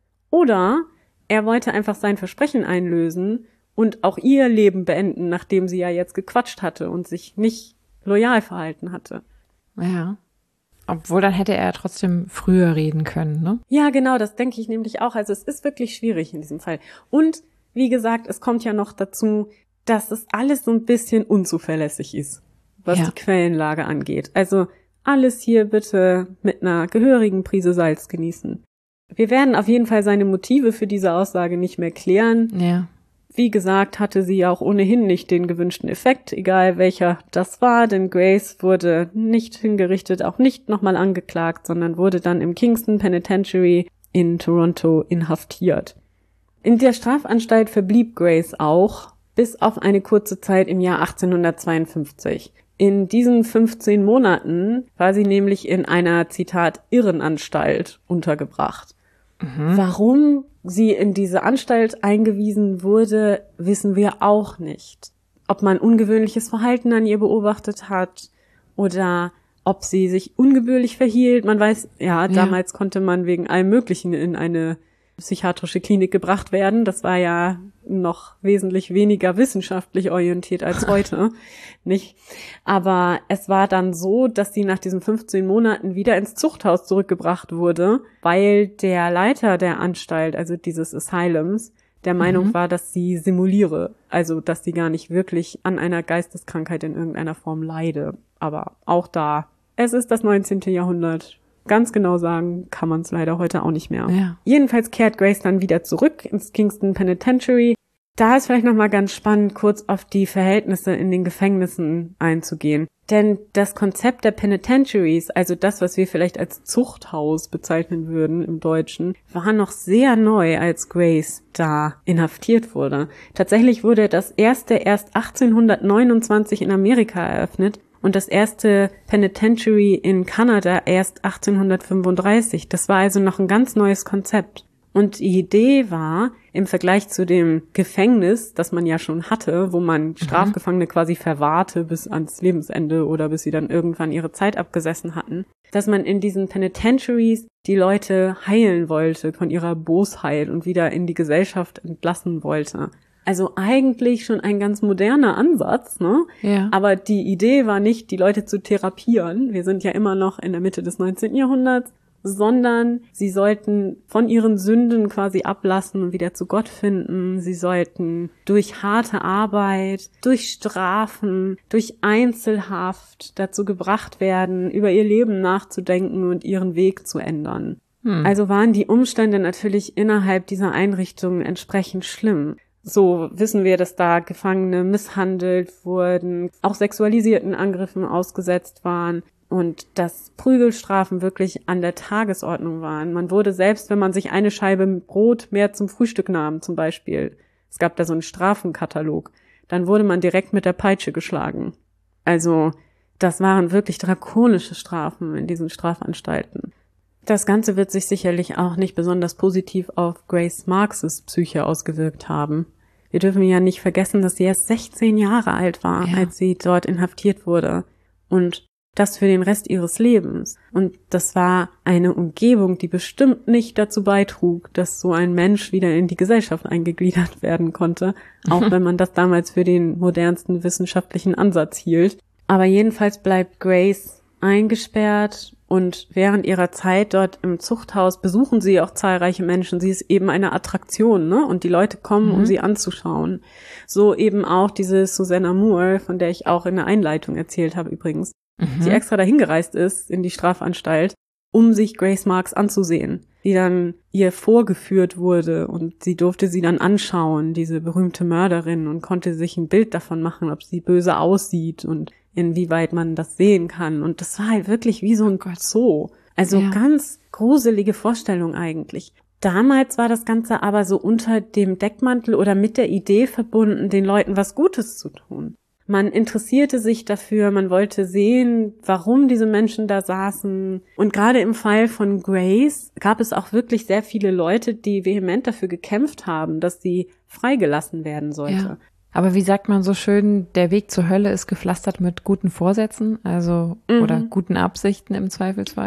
Oder er wollte einfach sein Versprechen einlösen und auch ihr Leben beenden, nachdem sie ja jetzt gequatscht hatte und sich nicht loyal verhalten hatte. Ja. Obwohl, dann hätte er trotzdem früher reden können, ne? Ja, genau, das denke ich nämlich auch. Also es ist wirklich schwierig in diesem Fall. Und wie gesagt, es kommt ja noch dazu, dass es alles so ein bisschen unzuverlässig ist, was Ja. die Quellenlage angeht. Also alles hier bitte mit einer gehörigen Prise Salz genießen. Wir werden auf jeden Fall seine Motive für diese Aussage nicht mehr klären. Ja. Wie gesagt, hatte sie ja auch ohnehin nicht den gewünschten Effekt, egal welcher das war, denn Grace wurde nicht hingerichtet, auch nicht nochmal angeklagt, sondern wurde dann im Kingston Penitentiary in Toronto inhaftiert. In der Strafanstalt verblieb Grace auch bis auf eine kurze Zeit im Jahr achtzehnhundertzweiundfünfzig. In diesen fünfzehn Monaten war sie nämlich in einer, Zitat, Irrenanstalt untergebracht. Mhm. Warum sie in diese Anstalt eingewiesen wurde, wissen wir auch nicht. Ob man ungewöhnliches Verhalten an ihr beobachtet hat oder ob sie sich ungebührlich verhielt. Man weiß, ja, Ja. damals konnte man wegen allem Möglichen in eine psychiatrische Klinik gebracht werden. Das war ja noch wesentlich weniger wissenschaftlich orientiert als heute, nicht? Aber es war dann so, dass sie nach diesen fünfzehn Monaten wieder ins Zuchthaus zurückgebracht wurde, weil der Leiter der Anstalt, also dieses Asylums, der Meinung Mhm. war, dass sie simuliere, also dass sie gar nicht wirklich an einer Geisteskrankheit in irgendeiner Form leide. Aber auch da, es ist das neunzehnte Jahrhundert. Ganz genau sagen kann man es leider heute auch nicht mehr. Ja. Jedenfalls kehrt Grace dann wieder zurück ins Kingston Penitentiary. Da ist vielleicht nochmal ganz spannend, kurz auf die Verhältnisse in den Gefängnissen einzugehen. Denn das Konzept der Penitentiaries, also das, was wir vielleicht als Zuchthaus bezeichnen würden im Deutschen, war noch sehr neu, als Grace da inhaftiert wurde. Tatsächlich wurde das erste erst achtzehnhundertneunundzwanzig in Amerika eröffnet und das erste Penitentiary in Kanada erst achtzehnhundertfünfunddreißig. Das war also noch ein ganz neues Konzept. Und die Idee war, im Vergleich zu dem Gefängnis, das man ja schon hatte, wo man Strafgefangene quasi verwahrte bis ans Lebensende oder bis sie dann irgendwann ihre Zeit abgesessen hatten, dass man in diesen Penitentiaries die Leute heilen wollte von ihrer Bosheit und wieder in die Gesellschaft entlassen wollte. Also eigentlich schon ein ganz moderner Ansatz, ne? Ja. Aber die Idee war nicht, die Leute zu therapieren. Wir sind ja immer noch in der Mitte des neunzehnten Jahrhunderts. Sondern sie sollten von ihren Sünden quasi ablassen und wieder zu Gott finden. Sie sollten durch harte Arbeit, durch Strafen, durch Einzelhaft dazu gebracht werden, über ihr Leben nachzudenken und ihren Weg zu ändern. Hm. Also waren die Umstände natürlich innerhalb dieser Einrichtungen entsprechend schlimm. So wissen wir, dass da Gefangene misshandelt wurden, auch sexualisierten Angriffen ausgesetzt waren. Und dass Prügelstrafen wirklich an der Tagesordnung waren. Man wurde selbst, wenn man sich eine Scheibe Brot mehr zum Frühstück nahm, zum Beispiel, es gab da so einen Strafenkatalog, dann wurde man direkt mit der Peitsche geschlagen. Also das waren wirklich drakonische Strafen in diesen Strafanstalten. Das Ganze wird sich sicherlich auch nicht besonders positiv auf Grace Marks' Psyche ausgewirkt haben. Wir dürfen ja nicht vergessen, dass sie erst sechzehn Jahre alt war, Ja. als sie dort inhaftiert wurde. Und das für den Rest ihres Lebens. Und das war eine Umgebung, die bestimmt nicht dazu beitrug, dass so ein Mensch wieder in die Gesellschaft eingegliedert werden konnte, auch wenn man das damals für den modernsten wissenschaftlichen Ansatz hielt. Aber jedenfalls bleibt Grace eingesperrt und während ihrer Zeit dort im Zuchthaus besuchen sie auch zahlreiche Menschen. Sie ist eben eine Attraktion, ne? Und die Leute kommen, um Mhm. sie anzuschauen. So eben auch diese Susanna Moore, von der ich auch in der Einleitung erzählt habe übrigens. Mhm. Die extra dahin gereist ist in die Strafanstalt, um sich Grace Marks anzusehen, die dann ihr vorgeführt wurde und sie durfte sie dann anschauen, diese berühmte Mörderin, und konnte sich ein Bild davon machen, ob sie böse aussieht und inwieweit man das sehen kann. Und das war halt wirklich wie so ein Zoo. Also Ja. ganz gruselige Vorstellung eigentlich. Damals war das Ganze aber so unter dem Deckmantel oder mit der Idee verbunden, den Leuten was Gutes zu tun. Man interessierte sich dafür, man wollte sehen, warum diese Menschen da saßen. Und gerade im Fall von Grace gab es auch wirklich sehr viele Leute, die vehement dafür gekämpft haben, dass sie freigelassen werden sollte. Ja. Aber wie sagt man so schön, der Weg zur Hölle ist gepflastert mit guten Vorsätzen, also Mhm. oder guten Absichten im Zweifelsfall.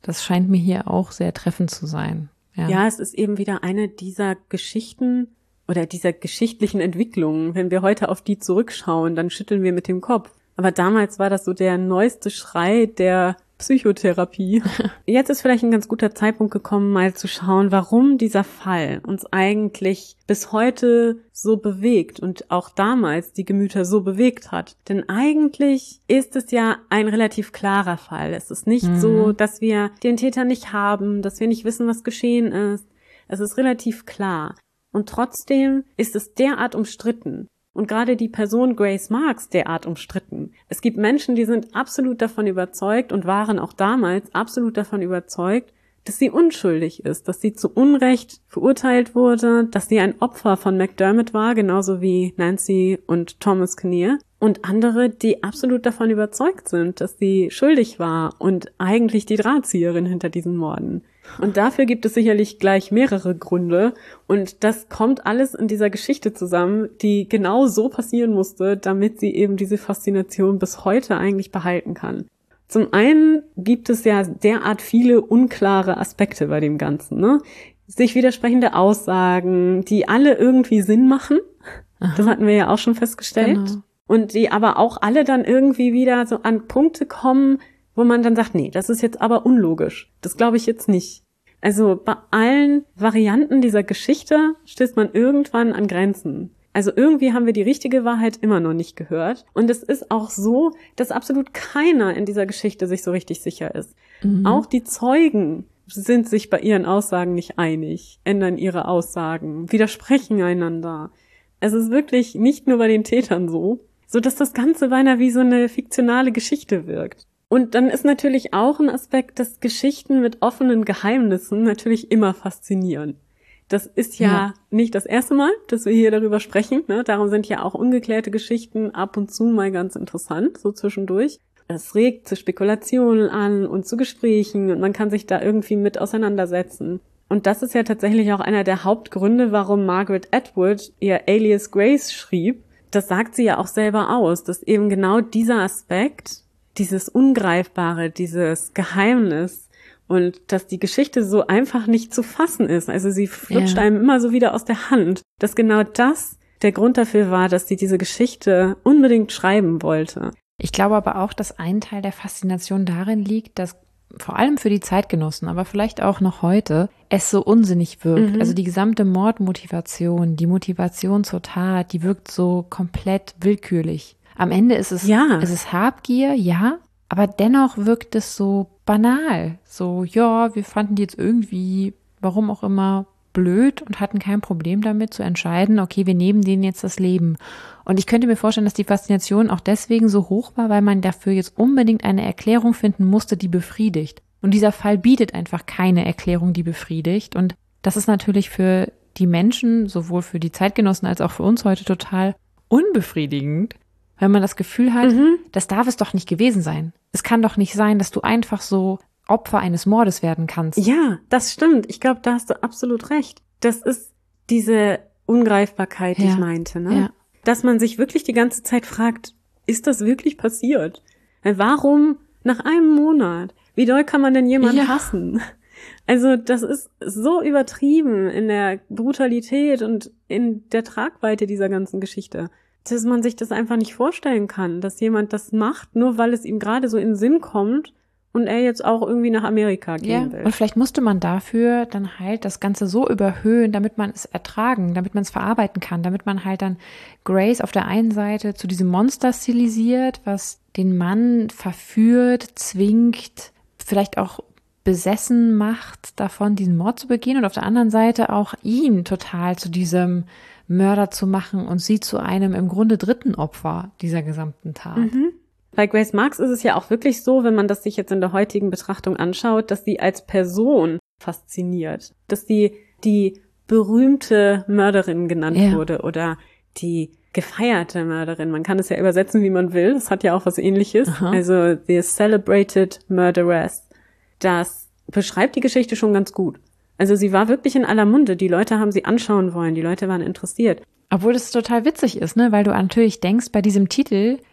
Das scheint mir hier auch sehr treffend zu sein. Ja, ja, es ist eben wieder eine dieser Geschichten oder dieser geschichtlichen Entwicklungen. Wenn wir heute auf die zurückschauen, dann schütteln wir mit dem Kopf. Aber damals war das so der neueste Schrei der Psychotherapie. Jetzt ist vielleicht ein ganz guter Zeitpunkt gekommen, mal zu schauen, warum dieser Fall uns eigentlich bis heute so bewegt und auch damals die Gemüter so bewegt hat. Denn eigentlich ist es ja ein relativ klarer Fall. Es ist nicht mhm. so, dass wir den Täter nicht haben, dass wir nicht wissen, was geschehen ist. Es ist relativ klar. Und trotzdem ist es derart umstritten. Und gerade die Person Grace Marks derart umstritten. Es gibt Menschen, die sind absolut davon überzeugt und waren auch damals absolut davon überzeugt, dass sie unschuldig ist, dass sie zu Unrecht verurteilt wurde, dass sie ein Opfer von McDermott war, genauso wie Nancy und Thomas Kinnear. Und andere, die absolut davon überzeugt sind, dass sie schuldig war und eigentlich die Drahtzieherin hinter diesen Morden. Und dafür gibt es sicherlich gleich mehrere Gründe. Und das kommt alles in dieser Geschichte zusammen, die genau so passieren musste, damit sie eben diese Faszination bis heute eigentlich behalten kann. Zum einen gibt es ja derart viele unklare Aspekte bei dem Ganzen, ne? Sich widersprechende Aussagen, die alle irgendwie Sinn machen. Aha. Das hatten wir ja auch schon festgestellt. Genau. Und die aber auch alle dann irgendwie wieder so an Punkte kommen, wo man dann sagt, nee, das ist jetzt aber unlogisch. Das glaube ich jetzt nicht. Also bei allen Varianten dieser Geschichte stößt man irgendwann an Grenzen. Also irgendwie haben wir die richtige Wahrheit immer noch nicht gehört. Und es ist auch so, dass absolut keiner in dieser Geschichte sich so richtig sicher ist. Mhm. Auch die Zeugen sind sich bei ihren Aussagen nicht einig, ändern ihre Aussagen, widersprechen einander. Es ist wirklich nicht nur bei den Tätern so, so dass das Ganze beinahe wie so eine fiktionale Geschichte wirkt. Und dann ist natürlich auch ein Aspekt, dass Geschichten mit offenen Geheimnissen natürlich immer faszinieren. Das ist ja, ja nicht das erste Mal, dass wir hier darüber sprechen, ne? Darum sind ja auch ungeklärte Geschichten ab und zu mal ganz interessant, so zwischendurch. Es regt zu Spekulationen an und zu Gesprächen und man kann sich da irgendwie mit auseinandersetzen. Und das ist ja tatsächlich auch einer der Hauptgründe, warum Margaret Atwood ihr Alias Grace schrieb. Das sagt sie ja auch selber aus, dass eben genau dieser Aspekt, dieses Ungreifbare, dieses Geheimnis und dass die Geschichte so einfach nicht zu fassen ist. Also sie flutscht ja. einem immer so wieder aus der Hand, dass genau das der Grund dafür war, dass sie diese Geschichte unbedingt schreiben wollte. Ich glaube aber auch, dass ein Teil der Faszination darin liegt, dass vor allem für die Zeitgenossen, aber vielleicht auch noch heute, es so unsinnig wirkt. Mhm. Also die gesamte Mordmotivation, die Motivation zur Tat, die wirkt so komplett willkürlich. Am Ende ist es, ja. es ist Habgier, ja, aber dennoch wirkt es so banal. So, ja, wir fanden die jetzt irgendwie, warum auch immer, blöd und hatten kein Problem damit zu entscheiden, okay, wir nehmen denen jetzt das Leben. Und ich könnte mir vorstellen, dass die Faszination auch deswegen so hoch war, weil man dafür jetzt unbedingt eine Erklärung finden musste, die befriedigt. Und dieser Fall bietet einfach keine Erklärung, die befriedigt. Und das ist natürlich für die Menschen, sowohl für die Zeitgenossen als auch für uns heute total unbefriedigend, weil man das Gefühl hat, mhm. das darf es doch nicht gewesen sein. Es kann doch nicht sein, dass du einfach so Opfer eines Mordes werden kannst. Ja, das stimmt. Ich glaube, da hast du absolut recht. Das ist diese Ungreifbarkeit, die ja. ich meinte, ne? Ja. Dass man sich wirklich die ganze Zeit fragt, ist das wirklich passiert? Warum nach einem Monat? Wie doll kann man denn jemanden ja. hassen? Also das ist so übertrieben in der Brutalität und in der Tragweite dieser ganzen Geschichte, dass man sich das einfach nicht vorstellen kann, dass jemand das macht, nur weil es ihm gerade so in den Sinn kommt und er jetzt auch irgendwie nach Amerika gehen ja. will. Und vielleicht musste man dafür dann halt das Ganze so überhöhen, damit man es ertragen, damit man es verarbeiten kann, damit man halt dann Grace auf der einen Seite zu diesem Monster stilisiert, was den Mann verführt, zwingt, vielleicht auch besessen macht, davon diesen Mord zu begehen und auf der anderen Seite auch ihn total zu diesem Mörder zu machen und sie zu einem im Grunde dritten Opfer dieser gesamten Tat. Mhm. Bei Grace Marks ist es ja auch wirklich so, wenn man das sich jetzt in der heutigen Betrachtung anschaut, dass sie als Person fasziniert, dass sie die berühmte Mörderin genannt ja. wurde oder die gefeierte Mörderin. Man kann es ja übersetzen, wie man will. Das hat ja auch was Ähnliches. Aha. Also the celebrated murderess. Das beschreibt die Geschichte schon ganz gut. Also sie war wirklich in aller Munde. Die Leute haben sie anschauen wollen. Die Leute waren interessiert. Obwohl das total witzig ist, ne? Weil du natürlich denkst, bei diesem Titel,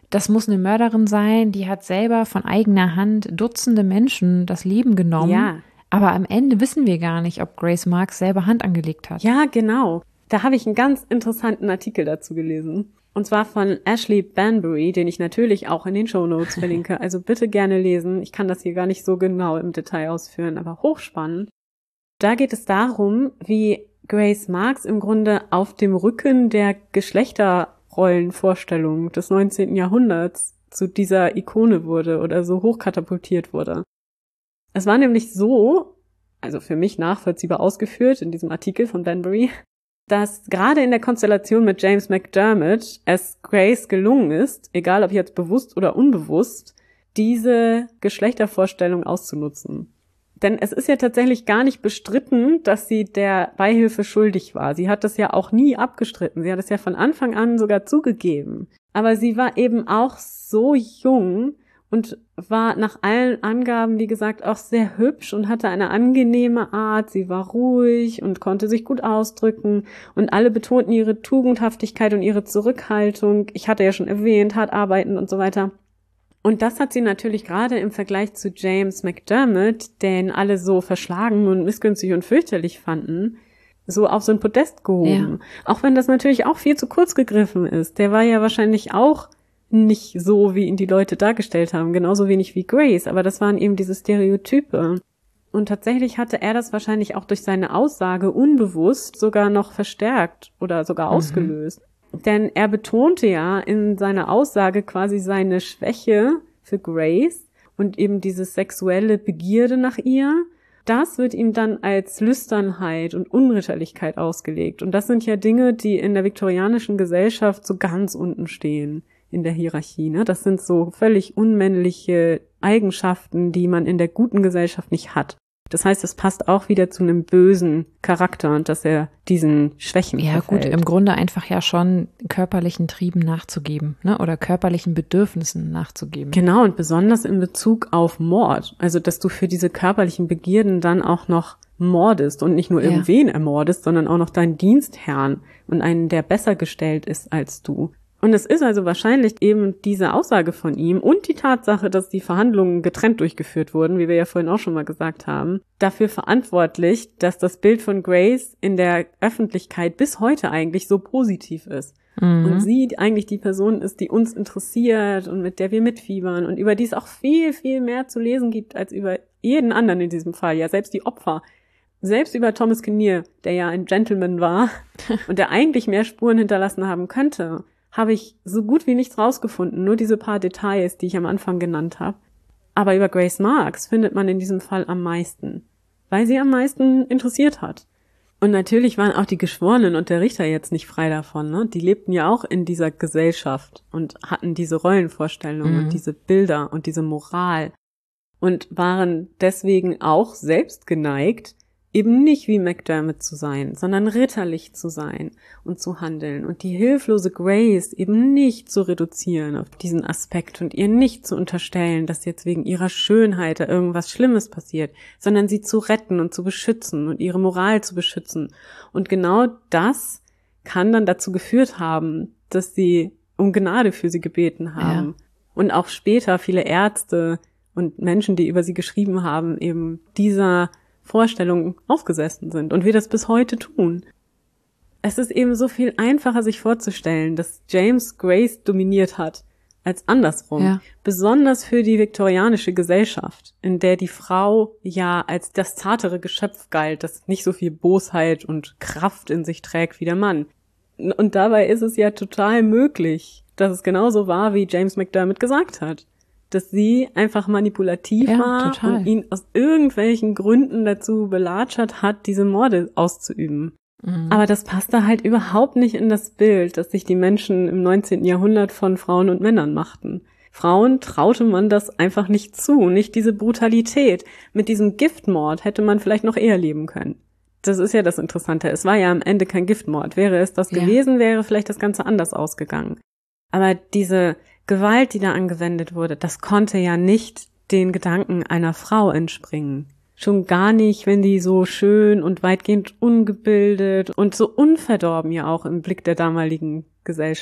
das muss eine Mörderin sein, die hat selber von eigener Hand Dutzende Menschen das Leben genommen. Ja. Aber am Ende wissen wir gar nicht, ob Grace Marks selber Hand angelegt hat. Ja, genau. Da habe ich einen ganz interessanten Artikel dazu gelesen. Und zwar von Ashley Banbury, den ich natürlich auch in den Shownotes verlinke. Also bitte gerne lesen. Ich kann das hier gar nicht so genau im Detail ausführen, aber hochspannend. Da geht es darum, wie Grace Marks im Grunde auf dem Rücken der Geschlechterrollenvorstellung des neunzehnten Jahrhunderts zu dieser Ikone wurde oder so hochkatapultiert wurde. Es war nämlich so, also für mich nachvollziehbar ausgeführt in diesem Artikel von Banbury, dass gerade in der Konstellation mit James McDermott es Grace gelungen ist, egal ob jetzt bewusst oder unbewusst, diese Geschlechtervorstellung auszunutzen. Denn es ist ja tatsächlich gar nicht bestritten, dass sie der Beihilfe schuldig war. Sie hat das ja auch nie abgestritten. Sie hat es ja von Anfang an sogar zugegeben. Aber sie war eben auch so jung und war nach allen Angaben, wie gesagt, auch sehr hübsch und hatte eine angenehme Art. Sie war ruhig und konnte sich gut ausdrücken. Und alle betonten ihre Tugendhaftigkeit und ihre Zurückhaltung. Ich hatte ja schon erwähnt, hart arbeiten und so weiter. Und das hat sie natürlich gerade im Vergleich zu James McDermott, den alle so verschlagen und missgünstig und fürchterlich fanden, so auf so ein Podest gehoben. Ja. Auch wenn das natürlich auch viel zu kurz gegriffen ist. Der war ja wahrscheinlich auch nicht so, wie ihn die Leute dargestellt haben, genauso wenig wie Grace, aber das waren eben diese Stereotype. Und tatsächlich hatte er das wahrscheinlich auch durch seine Aussage unbewusst sogar noch verstärkt oder sogar mhm. ausgelöst. Denn er betonte ja in seiner Aussage quasi seine Schwäche für Grace und eben diese sexuelle Begierde nach ihr. Das wird ihm dann als Lüsternheit und Unritterlichkeit ausgelegt. Und das sind ja Dinge, die in der viktorianischen Gesellschaft so ganz unten stehen in der Hierarchie, ne? Das sind so völlig unmännliche Eigenschaften, die man in der guten Gesellschaft nicht hat. Das heißt, es passt auch wieder zu einem bösen Charakter und dass er diesen Schwächen Ja verfällt. Gut, im Grunde einfach ja schon körperlichen Trieben nachzugeben, ne? Oder körperlichen Bedürfnissen nachzugeben. Genau, und besonders in Bezug auf Mord. Also, dass du für diese körperlichen Begierden dann auch noch mordest und nicht nur ja. irgendwen ermordest, sondern auch noch deinen Dienstherrn und einen, der besser gestellt ist als du. Und es ist also wahrscheinlich eben diese Aussage von ihm und die Tatsache, dass die Verhandlungen getrennt durchgeführt wurden, wie wir ja vorhin auch schon mal gesagt haben, dafür verantwortlich, dass das Bild von Grace in der Öffentlichkeit bis heute eigentlich so positiv ist. Mhm. Und sie eigentlich die Person ist, die uns interessiert und mit der wir mitfiebern und über die es auch viel, viel mehr zu lesen gibt als über jeden anderen in diesem Fall, ja selbst die Opfer. Selbst über Thomas Kinnear, der ja ein Gentleman war und der eigentlich mehr Spuren hinterlassen haben könnte, habe ich so gut wie nichts rausgefunden, nur diese paar Details, die ich am Anfang genannt habe. Aber über Grace Marks findet man in diesem Fall am meisten, weil sie am meisten interessiert hat. Und natürlich waren auch die Geschworenen und der Richter jetzt nicht frei davon, ne? Die lebten ja auch in dieser Gesellschaft und hatten diese Rollenvorstellungen mhm. und diese Bilder und diese Moral und waren deswegen auch selbst geneigt, eben nicht wie McDermott zu sein, sondern ritterlich zu sein und zu handeln und die hilflose Grace eben nicht zu reduzieren auf diesen Aspekt und ihr nicht zu unterstellen, dass jetzt wegen ihrer Schönheit da irgendwas Schlimmes passiert, sondern sie zu retten und zu beschützen und ihre Moral zu beschützen. Und genau das kann dann dazu geführt haben, dass sie um Gnade für sie gebeten haben. Ja. Und auch später viele Ärzte und Menschen, die über sie geschrieben haben, eben dieser Vorstellungen aufgesessen sind und wir das bis heute tun. Es ist eben so viel einfacher, sich vorzustellen, dass James Grace dominiert hat, als andersrum. Ja. Besonders für die viktorianische Gesellschaft, in der die Frau ja als das zartere Geschöpf galt, das nicht so viel Bosheit und Kraft in sich trägt wie der Mann. Und dabei ist es ja total möglich, dass es genauso war, wie James McDermott gesagt hat. Dass sie einfach manipulativ ja, war total. Und ihn aus irgendwelchen Gründen dazu belatschert hat, diese Morde auszuüben. Mhm. Aber das passte halt überhaupt nicht in das Bild, das sich die Menschen im neunzehnten Jahrhundert von Frauen und Männern machten. Frauen traute man das einfach nicht zu, nicht diese Brutalität. Mit diesem Giftmord hätte man vielleicht noch eher leben können. Das ist ja das Interessante. Es war ja am Ende kein Giftmord. Wäre es das ja. gewesen, wäre vielleicht das Ganze anders ausgegangen. Aber diese Gewalt, die da angewendet wurde, das konnte ja nicht den Gedanken einer Frau entspringen. Schon gar nicht, wenn die so schön und weitgehend ungebildet und so unverdorben ja auch im Blick der damaligen Gesellschaft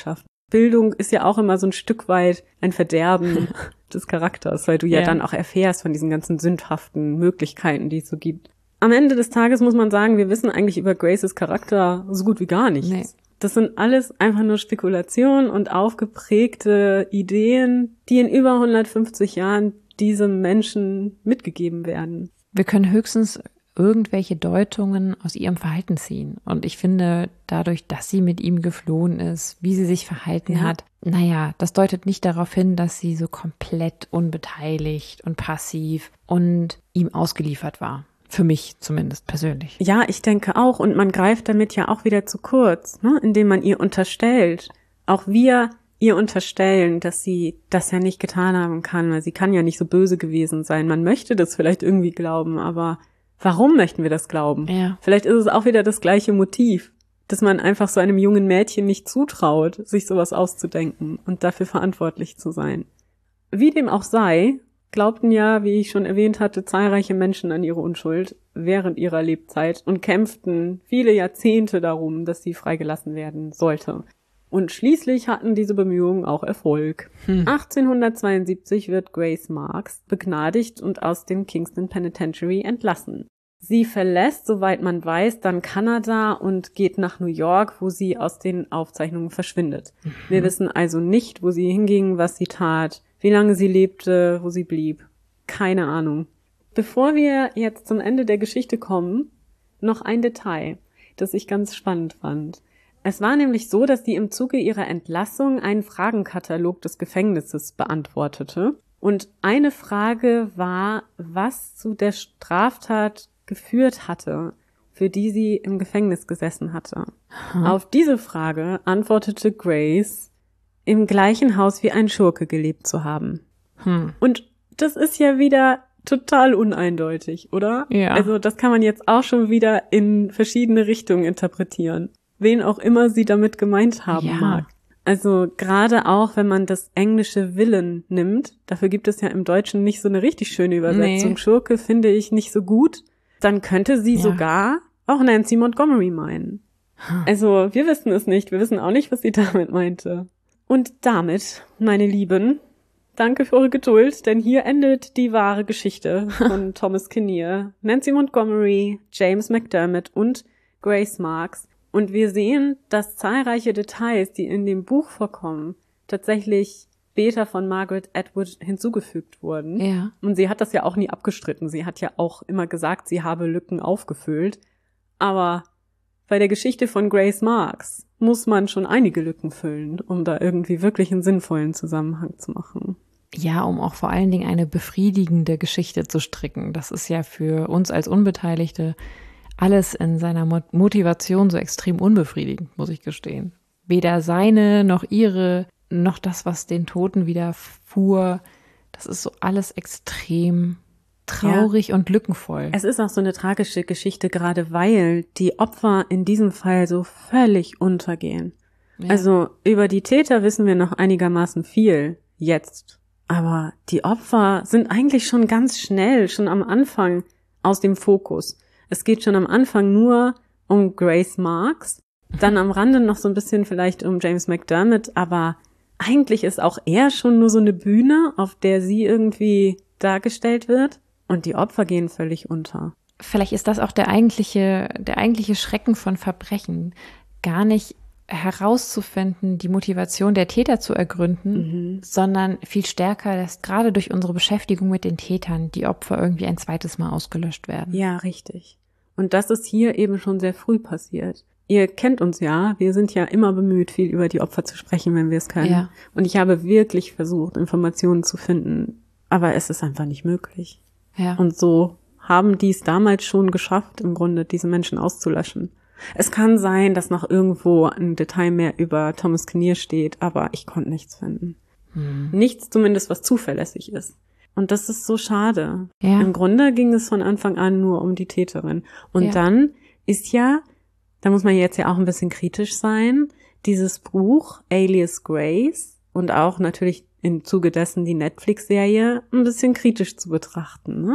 Bildung ist ja auch immer so ein Stück weit ein Verderben des Charakters, weil du ja, ja dann auch erfährst von diesen ganzen sündhaften Möglichkeiten, die es so gibt. Am Ende des Tages muss man sagen, wir wissen eigentlich über Graces Charakter so gut wie gar nichts. Nee. Das sind alles einfach nur Spekulationen und aufgeprägte Ideen, die in über hundertfünfzig Jahren diesem Menschen mitgegeben werden. Wir können höchstens irgendwelche Deutungen aus ihrem Verhalten ziehen. Und ich finde, dadurch, dass sie mit ihm geflohen ist, wie sie sich verhalten ja. hat, naja, das deutet nicht darauf hin, dass sie so komplett unbeteiligt und passiv und ihm ausgeliefert war. Für mich zumindest persönlich. Ja, ich denke auch. Und man greift damit ja auch wieder zu kurz, ne? Indem man ihr unterstellt. Auch wir ihr unterstellen, dass sie das ja nicht getan haben kann, weil sie kann ja nicht so böse gewesen sein. Man möchte das vielleicht irgendwie glauben, aber warum möchten wir das glauben? Ja. Vielleicht ist es auch wieder das gleiche Motiv, dass man einfach so einem jungen Mädchen nicht zutraut, sich sowas auszudenken und dafür verantwortlich zu sein. Wie dem auch sei, glaubten ja, wie ich schon erwähnt hatte, zahlreiche Menschen an ihre Unschuld während ihrer Lebzeit und kämpften viele Jahrzehnte darum, dass sie freigelassen werden sollte. Und schließlich hatten diese Bemühungen auch Erfolg. Hm. achtzehnhundertzweiundsiebzig wird Grace Marks begnadigt und aus dem Kingston Penitentiary entlassen. Sie verlässt, soweit man weiß, dann Kanada und geht nach New York, wo sie aus den Aufzeichnungen verschwindet. Mhm. Wir wissen also nicht, wo sie hinging, was sie tat, wie lange sie lebte, wo sie blieb. Keine Ahnung. Bevor wir jetzt zum Ende der Geschichte kommen, noch ein Detail, das ich ganz spannend fand. Es war nämlich so, dass sie im Zuge ihrer Entlassung einen Fragenkatalog des Gefängnisses beantwortete. Und eine Frage war, was zu der Straftat geführt hatte, für die sie im Gefängnis gesessen hatte. Hm. Auf diese Frage antwortete Grace, im gleichen Haus wie ein Schurke gelebt zu haben. Hm. Und das ist ja wieder total uneindeutig, oder? Ja. Also das kann man jetzt auch schon wieder in verschiedene Richtungen interpretieren. Wen auch immer sie damit gemeint haben ja. mag. Also gerade auch, wenn man das englische Villain nimmt, dafür gibt es ja im Deutschen nicht so eine richtig schöne Übersetzung. Nee. Schurke finde ich nicht so gut. Dann könnte sie ja. sogar auch Nancy Montgomery meinen. Hm. Also wir wissen es nicht. Wir wissen auch nicht, was sie damit meinte. Und damit, meine Lieben, danke für eure Geduld, denn hier endet die wahre Geschichte von Thomas Kinnear, Nancy Montgomery, James McDermott und Grace Marks. Und wir sehen, dass zahlreiche Details, die in dem Buch vorkommen, tatsächlich später von Margaret Atwood hinzugefügt wurden. Ja. Und sie hat das ja auch nie abgestritten. Sie hat ja auch immer gesagt, sie habe Lücken aufgefüllt. Aber bei der Geschichte von Grace Marks muss man schon einige Lücken füllen, um da irgendwie wirklich einen sinnvollen Zusammenhang zu machen. Ja, um auch vor allen Dingen eine befriedigende Geschichte zu stricken. Das ist ja für uns als Unbeteiligte alles in seiner Motivation so extrem unbefriedigend, muss ich gestehen. Weder seine noch ihre, noch das, was den Toten widerfuhr, das ist so alles extrem traurig ja. und lückenvoll. Es ist auch so eine tragische Geschichte, gerade weil die Opfer in diesem Fall so völlig untergehen. Ja. Also über die Täter wissen wir noch einigermaßen viel jetzt. Aber die Opfer sind eigentlich schon ganz schnell, schon am Anfang aus dem Fokus. Es geht schon am Anfang nur um Grace Marks, dann am Rande noch so ein bisschen vielleicht um James McDermott, aber eigentlich ist auch er schon nur so eine Bühne, auf der sie irgendwie dargestellt wird und die Opfer gehen völlig unter. Vielleicht ist das auch der eigentliche, der eigentliche Schrecken von Verbrechen, gar nicht herauszufinden, die Motivation der Täter zu ergründen, mhm. sondern viel stärker, dass gerade durch unsere Beschäftigung mit den Tätern die Opfer irgendwie ein zweites Mal ausgelöscht werden. Ja, richtig. Und das ist hier eben schon sehr früh passiert. Ihr kennt uns ja, wir sind ja immer bemüht, viel über die Opfer zu sprechen, wenn wir es können. Ja. Und ich habe wirklich versucht, Informationen zu finden, aber es ist einfach nicht möglich. Ja. Und so haben die es damals schon geschafft, im Grunde diese Menschen auszulöschen. Es kann sein, dass noch irgendwo ein Detail mehr über Thomas Kinnear steht, aber ich konnte nichts finden. Hm. Nichts zumindest, was zuverlässig ist. Und das ist so schade. Ja. Im Grunde ging es von Anfang an nur um die Täterin. Und ja. dann ist ja, da muss man jetzt ja auch ein bisschen kritisch sein, dieses Buch Alias Grace und auch natürlich im Zuge dessen die Netflix-Serie ein bisschen kritisch zu betrachten, ne?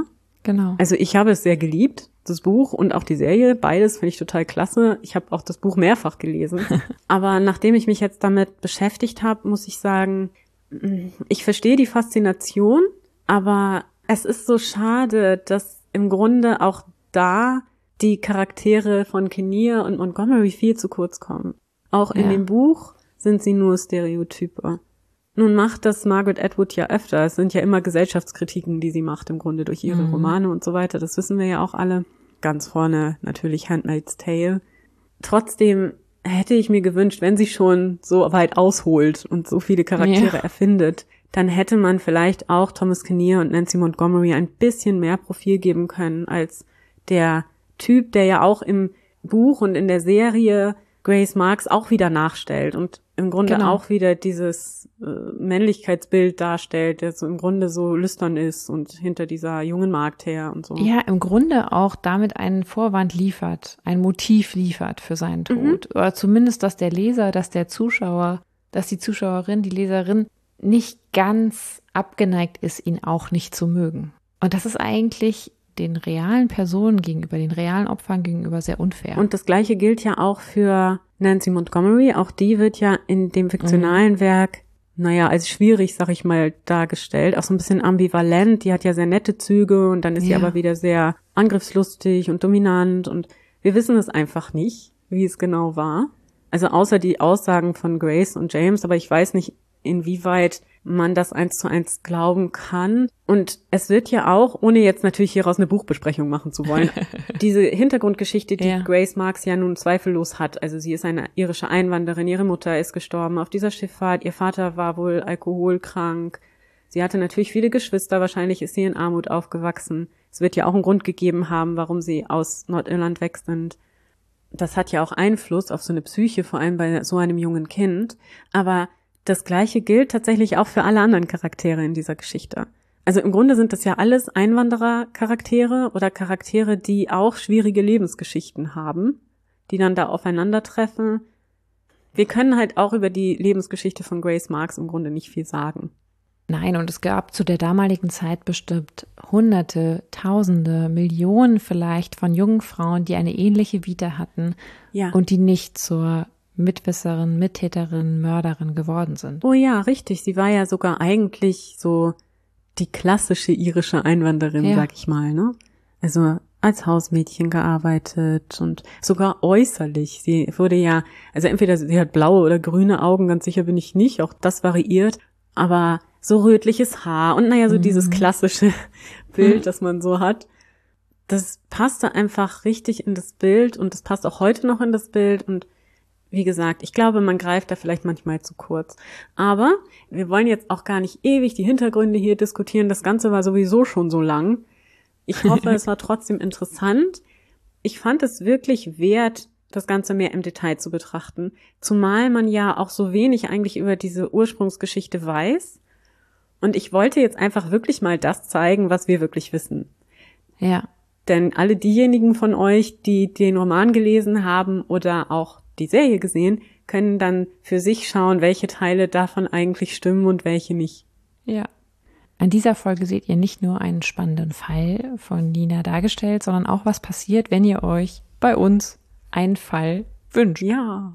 Genau. Also ich habe es sehr geliebt, das Buch und auch die Serie. Beides finde ich total klasse. Ich habe auch das Buch mehrfach gelesen. Aber nachdem ich mich jetzt damit beschäftigt habe, muss ich sagen, ich verstehe die Faszination, aber es ist so schade, dass im Grunde auch da die Charaktere von Kinnear und Montgomery viel zu kurz kommen. Auch in Ja. dem Buch sind sie nur Stereotype. Nun macht das Margaret Atwood ja öfter. Es sind ja immer Gesellschaftskritiken, die sie macht im Grunde durch ihre Mhm. Romane und so weiter. Das wissen wir ja auch alle. Ganz vorne natürlich Handmaid's Tale. Trotzdem hätte ich mir gewünscht, wenn sie schon so weit ausholt und so viele Charaktere Ja. erfindet, dann hätte man vielleicht auch Thomas Kinnear und Nancy Montgomery ein bisschen mehr Profil geben können als der Typ, der ja auch im Buch und in der Serie Grace Marks auch wieder nachstellt und im Grunde Genau. auch wieder dieses äh, Männlichkeitsbild darstellt, der so im Grunde so lüstern ist und hinter dieser jungen Magd her und so. Ja, im Grunde auch damit einen Vorwand liefert, ein Motiv liefert für seinen Tod. Mhm. Oder zumindest, dass der Leser, dass der Zuschauer, dass die Zuschauerin, die Leserin nicht ganz abgeneigt ist, ihn auch nicht zu mögen. Und das ist eigentlich den realen Personen gegenüber, den realen Opfern gegenüber sehr unfair. Und das Gleiche gilt ja auch für Nancy Montgomery. Auch die wird ja in dem fiktionalen Werk, naja, als schwierig, sag ich mal, dargestellt. Auch so ein bisschen ambivalent. Die hat ja sehr nette Züge und dann ist sie Ja. aber wieder sehr angriffslustig und dominant. Und wir wissen es einfach nicht, wie es genau war. Also außer die Aussagen von Grace und James, aber ich weiß nicht, inwieweit man das eins zu eins glauben kann. Und es wird ja auch, ohne jetzt natürlich hieraus eine Buchbesprechung machen zu wollen, diese Hintergrundgeschichte, die Ja. Grace Marks ja nun zweifellos hat. Also sie ist eine irische Einwanderin, ihre Mutter ist gestorben auf dieser Schifffahrt, ihr Vater war wohl alkoholkrank. Sie hatte natürlich viele Geschwister, wahrscheinlich ist sie in Armut aufgewachsen. Es wird ja auch einen Grund gegeben haben, warum sie aus Nordirland weg sind. Das hat ja auch Einfluss auf so eine Psyche, vor allem bei so einem jungen Kind. Aber das Gleiche gilt tatsächlich auch für alle anderen Charaktere in dieser Geschichte. Also im Grunde sind das ja alles Einwanderer-Charaktere oder Charaktere, die auch schwierige Lebensgeschichten haben, die dann da aufeinandertreffen. Wir können halt auch über die Lebensgeschichte von Grace Marks im Grunde nicht viel sagen. Nein, und es gab zu der damaligen Zeit bestimmt Hunderte, Tausende, Millionen vielleicht von jungen Frauen, die eine ähnliche Vita hatten Ja. und die nicht zur Mitwisserin, Mittäterin, Mörderin geworden sind. Oh ja, richtig. Sie war ja sogar eigentlich so die klassische irische Einwanderin, Ja. sag ich mal, ne? Also als Hausmädchen gearbeitet und sogar äußerlich. Sie wurde ja, also entweder sie hat blaue oder grüne Augen, ganz sicher bin ich nicht, auch das variiert, aber so rötliches Haar und naja, so Mhm. dieses klassische Bild, das man so hat. Das passte einfach richtig in das Bild und das passt auch heute noch in das Bild und wie gesagt, ich glaube, man greift da vielleicht manchmal zu kurz. Aber wir wollen jetzt auch gar nicht ewig die Hintergründe hier diskutieren. Das Ganze war sowieso schon so lang. Ich hoffe, es war trotzdem interessant. Ich fand es wirklich wert, das Ganze mehr im Detail zu betrachten. Zumal man ja auch so wenig eigentlich über diese Ursprungsgeschichte weiß. Und ich wollte jetzt einfach wirklich mal das zeigen, was wir wirklich wissen. Ja, Denn alle diejenigen von euch, die den Roman gelesen haben oder auch die Serie gesehen, können dann für sich schauen, welche Teile davon eigentlich stimmen und welche nicht. ja. An dieser Folge seht ihr nicht nur einen spannenden Fall von Nina dargestellt, sondern auch, was passiert, wenn ihr euch bei uns einen Fall wünscht. Ja.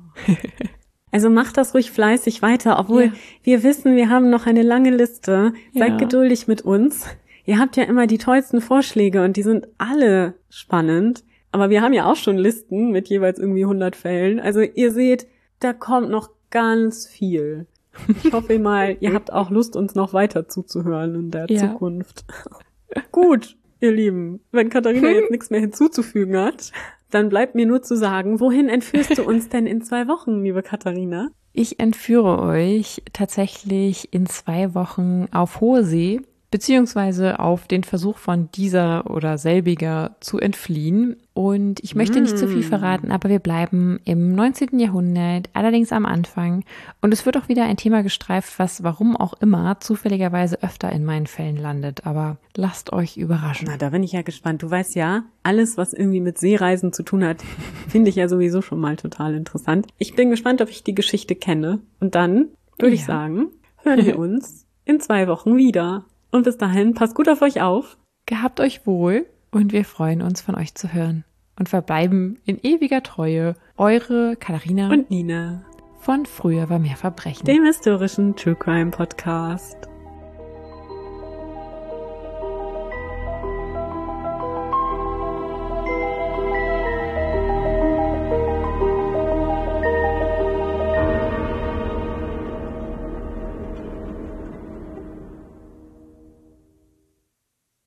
Also macht das ruhig fleißig weiter, obwohl Ja. wir wissen, wir haben noch eine lange Liste. Seid Ja. geduldig mit uns. Ihr habt ja immer die tollsten Vorschläge und die sind alle spannend. Aber wir haben ja auch schon Listen mit jeweils irgendwie hundert Fällen. Also ihr seht, da kommt noch ganz viel. Ich hoffe mal, ihr habt auch Lust, uns noch weiter zuzuhören in der Ja. Zukunft. Gut, ihr Lieben, wenn Katharina jetzt nichts mehr hinzuzufügen hat, dann bleibt mir nur zu sagen, wohin entführst du uns denn in zwei Wochen, liebe Katharina? Ich entführe euch tatsächlich in zwei Wochen auf hohe See, beziehungsweise auf den Versuch von dieser oder selbiger zu entfliehen. Und ich möchte nicht zu viel verraten, aber wir bleiben im neunzehnten Jahrhundert, allerdings am Anfang. Und es wird auch wieder ein Thema gestreift, was warum auch immer zufälligerweise öfter in meinen Fällen landet. Aber lasst euch überraschen. Na, da bin ich ja gespannt. Du weißt ja, alles, was irgendwie mit Seereisen zu tun hat, finde ich ja sowieso schon mal total interessant. Ich bin gespannt, ob ich die Geschichte kenne. Und dann würde ich Ja. sagen, hören wir uns in zwei Wochen wieder. Und bis dahin, passt gut auf euch auf, Gehabt euch wohl und wir freuen uns, von euch zu hören. Und verbleiben in ewiger Treue eure Katharina und Nina von Früher war mehr Verbrechen, dem historischen True Crime Podcast.